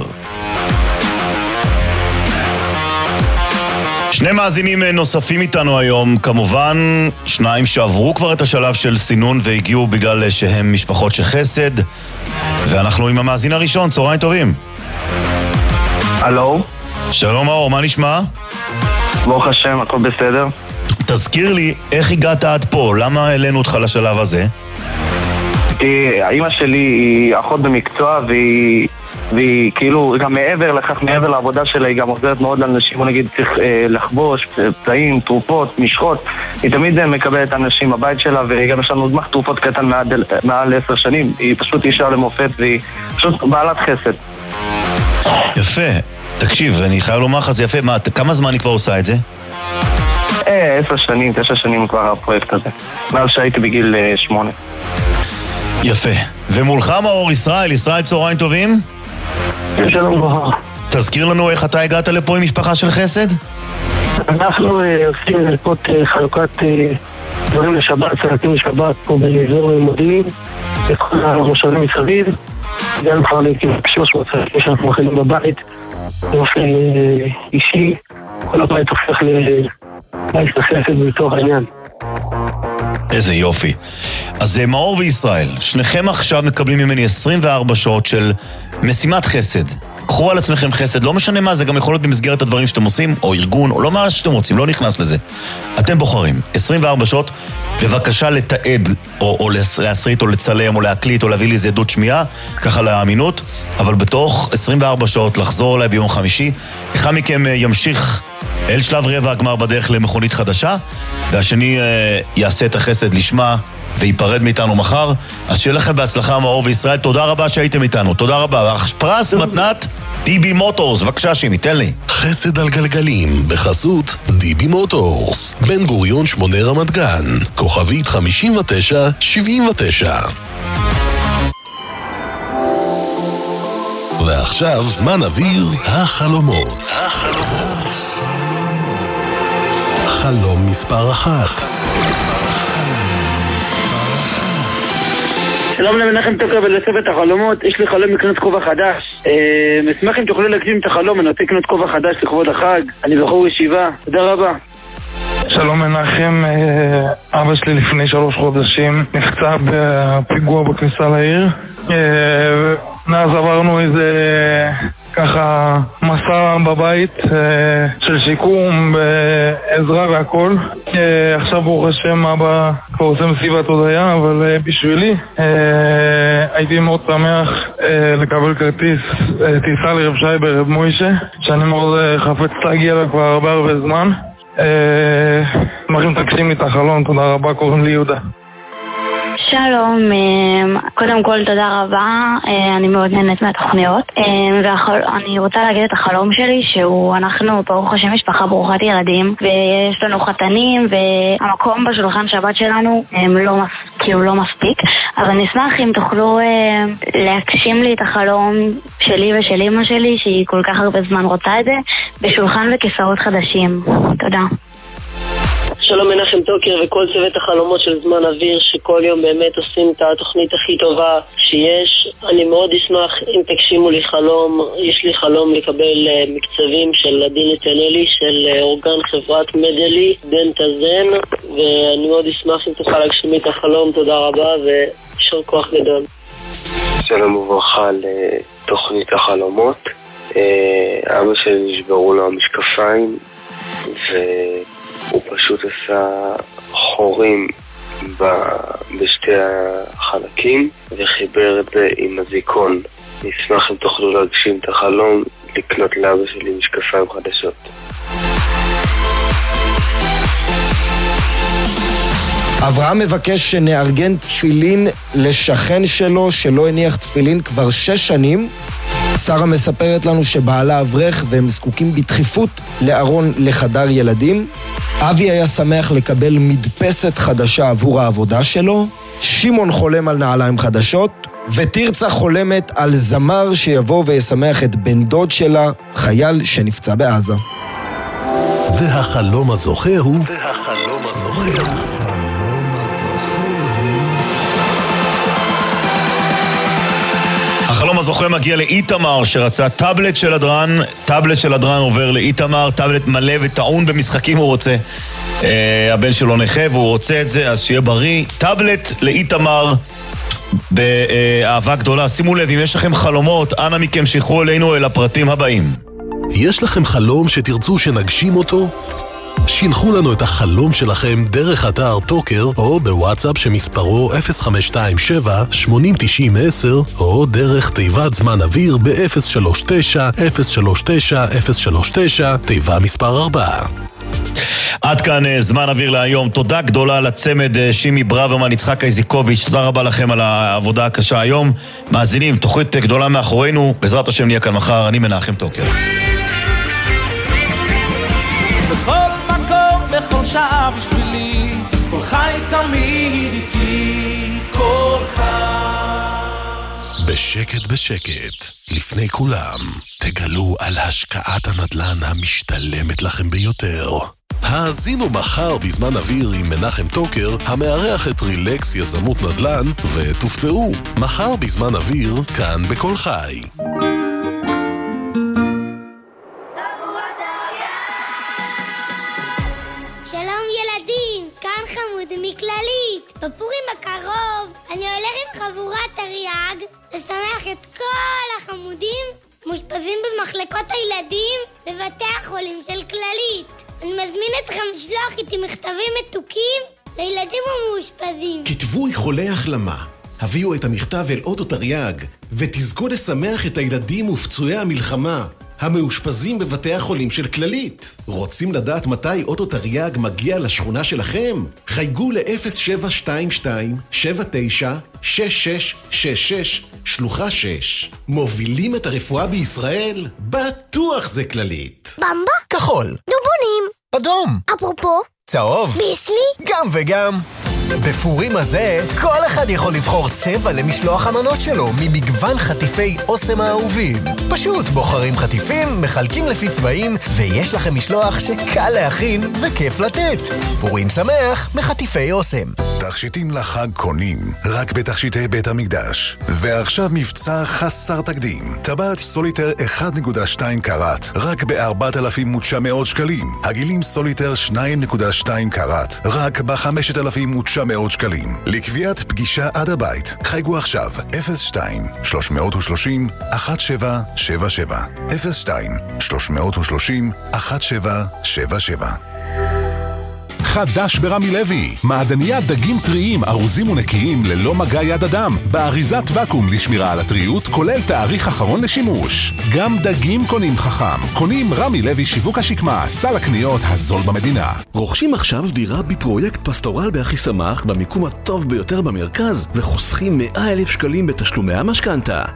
[SPEAKER 4] שני מאזינים נוספים איתנו היום, כמובן 2 שעברו כבר את השלב של סינון והגיעו בגלל שהם משפחות שחסד, ואנחנו עם המאזין הראשון. צהריים טובים.
[SPEAKER 22] הלו.
[SPEAKER 4] שלום מאור, מה נשמע?
[SPEAKER 22] ברוך השם, הכל בסדר.
[SPEAKER 4] תזכיר לי, איך הגעת עד פה? למה העלינו אותך לשלב הזה?
[SPEAKER 22] כי האמא שלי היא אחות במקצוע, והיא כאילו גם מעבר לכך, מעבר לעבודה שלה, היא גם עוזרת מאוד לאנשים, הוא נגיד צריך לחבוש, פצעים, תרופות, משחות. היא תמיד מקבלת אנשים בבית שלה, וגם יש לנו דמח תרופות קטן מעל 10 שנים. היא פשוט אישה למופת, והיא פשוט בעלת חסד.
[SPEAKER 4] יפה. תקשיב, אני חייב לומר לך, זה יפה. כמה זמן היא כבר עושה את זה?
[SPEAKER 22] 10 שנים, 9 שנים כבר הפרויקט הזה. מאז שהייתי בגיל 8.
[SPEAKER 4] יפה. ומולך מאור ישראל, צהריים טובים?
[SPEAKER 22] שלום ברוך.
[SPEAKER 4] תזכיר לנו איך אתה הגעת לפה עם משפחה של חסד?
[SPEAKER 22] אנחנו עושים ללפות חלוקת
[SPEAKER 12] דברים לשבת, סרטים לשבת פה באזור מודיעין, בכל המושבים מסביב. גם כבר כ-300 סרטים שאנחנו מכינים בבית, באופן אישי, כל הבית הופך לבית נוספת בתוך העניין.
[SPEAKER 4] איזה יופי. אז מאור וישראל, שניכם עכשיו מקבלים ממני 24 שעות של משימת חסד. קחו על עצמכם חסד, לא משנה מה, זה גם יכול להיות במסגרת הדברים שאתם עושים, או ארגון, או לא מה שאתם רוצים, לא נכנס לזה. אתם בוחרים, 24 שעות, בבקשה לתעד, או להסריט, או לצלם, או להקליט, או להביא לי איזה עדות שמיעה, ככה לאמינות, אבל בתוך 24 שעות לחזור אליי ביום חמישי, אחד מכם ימשיך אל שלב רבע הגמר בדרך למכונית חדשה, והשני יעשה את החסד לשמה ויפרד מאיתנו מחר. אז שיהיה לכם בהצלחה מאור וישראל, תודה רבה שהייתם איתנו, תודה רבה. פרס מתנת דיבי מוטורס, בבקשה שימי, תן לי.
[SPEAKER 3] חסד על גלגלים, בחסות דיבי מוטורס, בן גוריון 8 רמת גן, כוכבית 5979. ועכשיו זמן אוויר החלומות. חלום מספר 1.
[SPEAKER 2] שלום למנחם תוקר ולצוות החלומות, יש לי חלום לקנות כובע חדש. אשמח אם תוכלו להקדים את החלום, אני רוצה לקנות כובע חדש לכבוד החג, אני בחור ישיבה, תודה רבה.
[SPEAKER 10] שלום מנחם, אבא שלי לפני 3 חודשים נפצע בפיגוע בכניסה לעיר. מאז עברנו איזה ככה מסע בבית של שיקום, עזרה והכל. עכשיו ברוך השם אבא כבר עושה מסיבת הודיה, אבל בשבילי הייתי מאוד שמח לקבל כרטיס טיסה לרב שי ברב מוישה, שאני מאוד חפץ להגיע לה כבר הרבה זמן. אשמח אם תגשים לי את החלום, תודה רבה, קוראים לי יהודה.
[SPEAKER 11] שלום, קודם כל תודה רבה, אני מאוד נהנית מהתוכניות, ואני רוצה להגיד את החלום שלי אנחנו ברוך השם משפחה ברוכת ילדים, ויש לנו חתנים, והמקום בשולחן שבת שלנו לא מספיק, אבל אני אשמח אם תוכלו להגשים לי את החלום שלי ושל אמא שלי, שהיא כל כך הרבה זמן רוצה את זה, בשולחן וכיסאות חדשים. תודה.
[SPEAKER 14] שלום מנחם תוקר וכל צוות החלומות של זמן אוויר, שכל יום באמת עושים את התוכנית הכי טובה שיש. אני מאוד אשמח אם תגשימו לי חלום. יש לי חלום לקבל מקצבים של עדין נתנאלי של אורגן חברת מדלי דנטה זן, ואני מאוד אשמח אם תוכל להגשים לי את החלום. תודה רבה ויישר כוח גדול.
[SPEAKER 16] שלום וברכה לתוכנית החלומות. אבא שלי נשברו לו המשקפיים הוא פשוט עשה חורים בשתי החלקים וחיבר את זה עם הזיקון. נשמח אם תוכלו להגשים את החלום לקנות לאבא שלי משקפיים חדשות.
[SPEAKER 17] אברהם מבקש שנארגן תפילין לשכן שלו שלא הניח תפילין כבר 6 שנים. שרה מספרת לנו שבעלה אברך והם זקוקים בדחיפות לארון לחדר ילדים. אבי היה שמח לקבל מדפסת חדשה עבור העבודה שלו. שמעון חולם על נעליים חדשות, ותרצה חולמת על זמר שיבוא וישמח את בן דוד שלה, חייל שנפצע בעזה.
[SPEAKER 3] והחלום הזוכה הוא...
[SPEAKER 4] החלום הזוכה מגיע לאיתמר שרצה טאבלט של הדרן. טאבלט של הדרן עובר לאיתמר, טאבלט מלא וטעון במשחקים הוא רוצה. הבן שלו נכה והוא רוצה את זה, אז שיהיה בריא. טאבלט לאיתמר באהבה גדולה. שימו לב, אם יש לכם חלומות, אנא מכם שחררו אלינו אל הפרטים הבאים.
[SPEAKER 3] יש לכם חלום שתרצו שנגשים אותו? שילחו לנו את החלום שלכם דרך אתר טוקר או בוואטסאפ שמספרו 0527-8090-10 או דרך תיבת זמן אוויר ב-039-039-039 תיבה מספר 4.
[SPEAKER 4] עד כאן זמן אוויר להיום. תודה גדולה לצמד שימי ברוורמן, יצחק איזיקוביץ', תודה רבה לכם על העבודה הקשה היום. מאזינים, תוכנית גדולה מאחורינו, בעזרת השם נהיה כאן מחר. אני מנחם תוקר.
[SPEAKER 7] בכל שעה בשבילי, כל חי תמיד איתי, כל חי.
[SPEAKER 3] בשקט בשקט, לפני כולם, תגלו על השקעת הנדל"ן המשתלמת לכם ביותר. האזינו מחר בזמן אוויר עם מנחם טוקר, המארח את רילקס יזמות נדל"ן, ותופתעו, מחר בזמן אוויר, כאן בכל חי.
[SPEAKER 1] שלום ילדים, כאן חמוד מכללית. בפורים הקרוב אני הולך עם חבורת תרי"ג לשמח את כל החמודים מאושפזים במחלקות הילדים בבתי החולים של כללית. אני מזמין אתכם לשלוח איתי מכתבים מתוקים לילדים המאושפזים.
[SPEAKER 13] כתבו איחולי החלמה, הביאו את המכתב אל אוטו תרי"ג ותזכו לשמח את הילדים ופצועי המלחמה המאושפזים בבתי החולים של כללית. רוצים לדעת מתי אוטו תרי"ג מגיע לשכונה שלכם? חייגו ל-072-79-6666 שלוחה 6. מובילים את הרפואה בישראל? בטוח זה כללית.
[SPEAKER 15] במבה? כחול. דובונים? אדום. אפרופו? צהוב. ביסלי? גם וגם. בפורים הזה, כל אחד יכול לבחור צבע למשלוח המנות שלו ממגוון חטיפי אוסם האהובים. פשוט בוחרים חטיפים, מחלקים לפי צבעים, ויש לכם משלוח שקל להכין וכיף לתת. פורים שמח מחטיפי אוסם.
[SPEAKER 18] תכשיטים לחג קונים רק בתכשיטי בית המקדש. ועכשיו מבצע חסר תקדים. טבעת סוליטר 1.2 קראט רק ב-4,900 שקלים. הגילים סוליטר 2.2 קראט רק ב-5,900 שקלים. לקביעת פגישה עד הבית חייגו עכשיו 02-330-1777 02-330-1777.
[SPEAKER 20] חדש ברמי לוי, מעדניית דגים טריים, ארוזים ונקיים ללא מגע יד אדם, באריזת וקום לשמירה על הטריות, כולל תאריך אחרון לשימוש. גם דגים קונים חכם. קונים רמי לוי שיווק השקמה, סל הקניות הזול במדינה.
[SPEAKER 21] רוכשים עכשיו דירה בפרויקט פסטורל באחיסמך במיקום הטוב ביותר במרכז, וחוסכים 100,000 שקלים בתשלומי המשכנתה.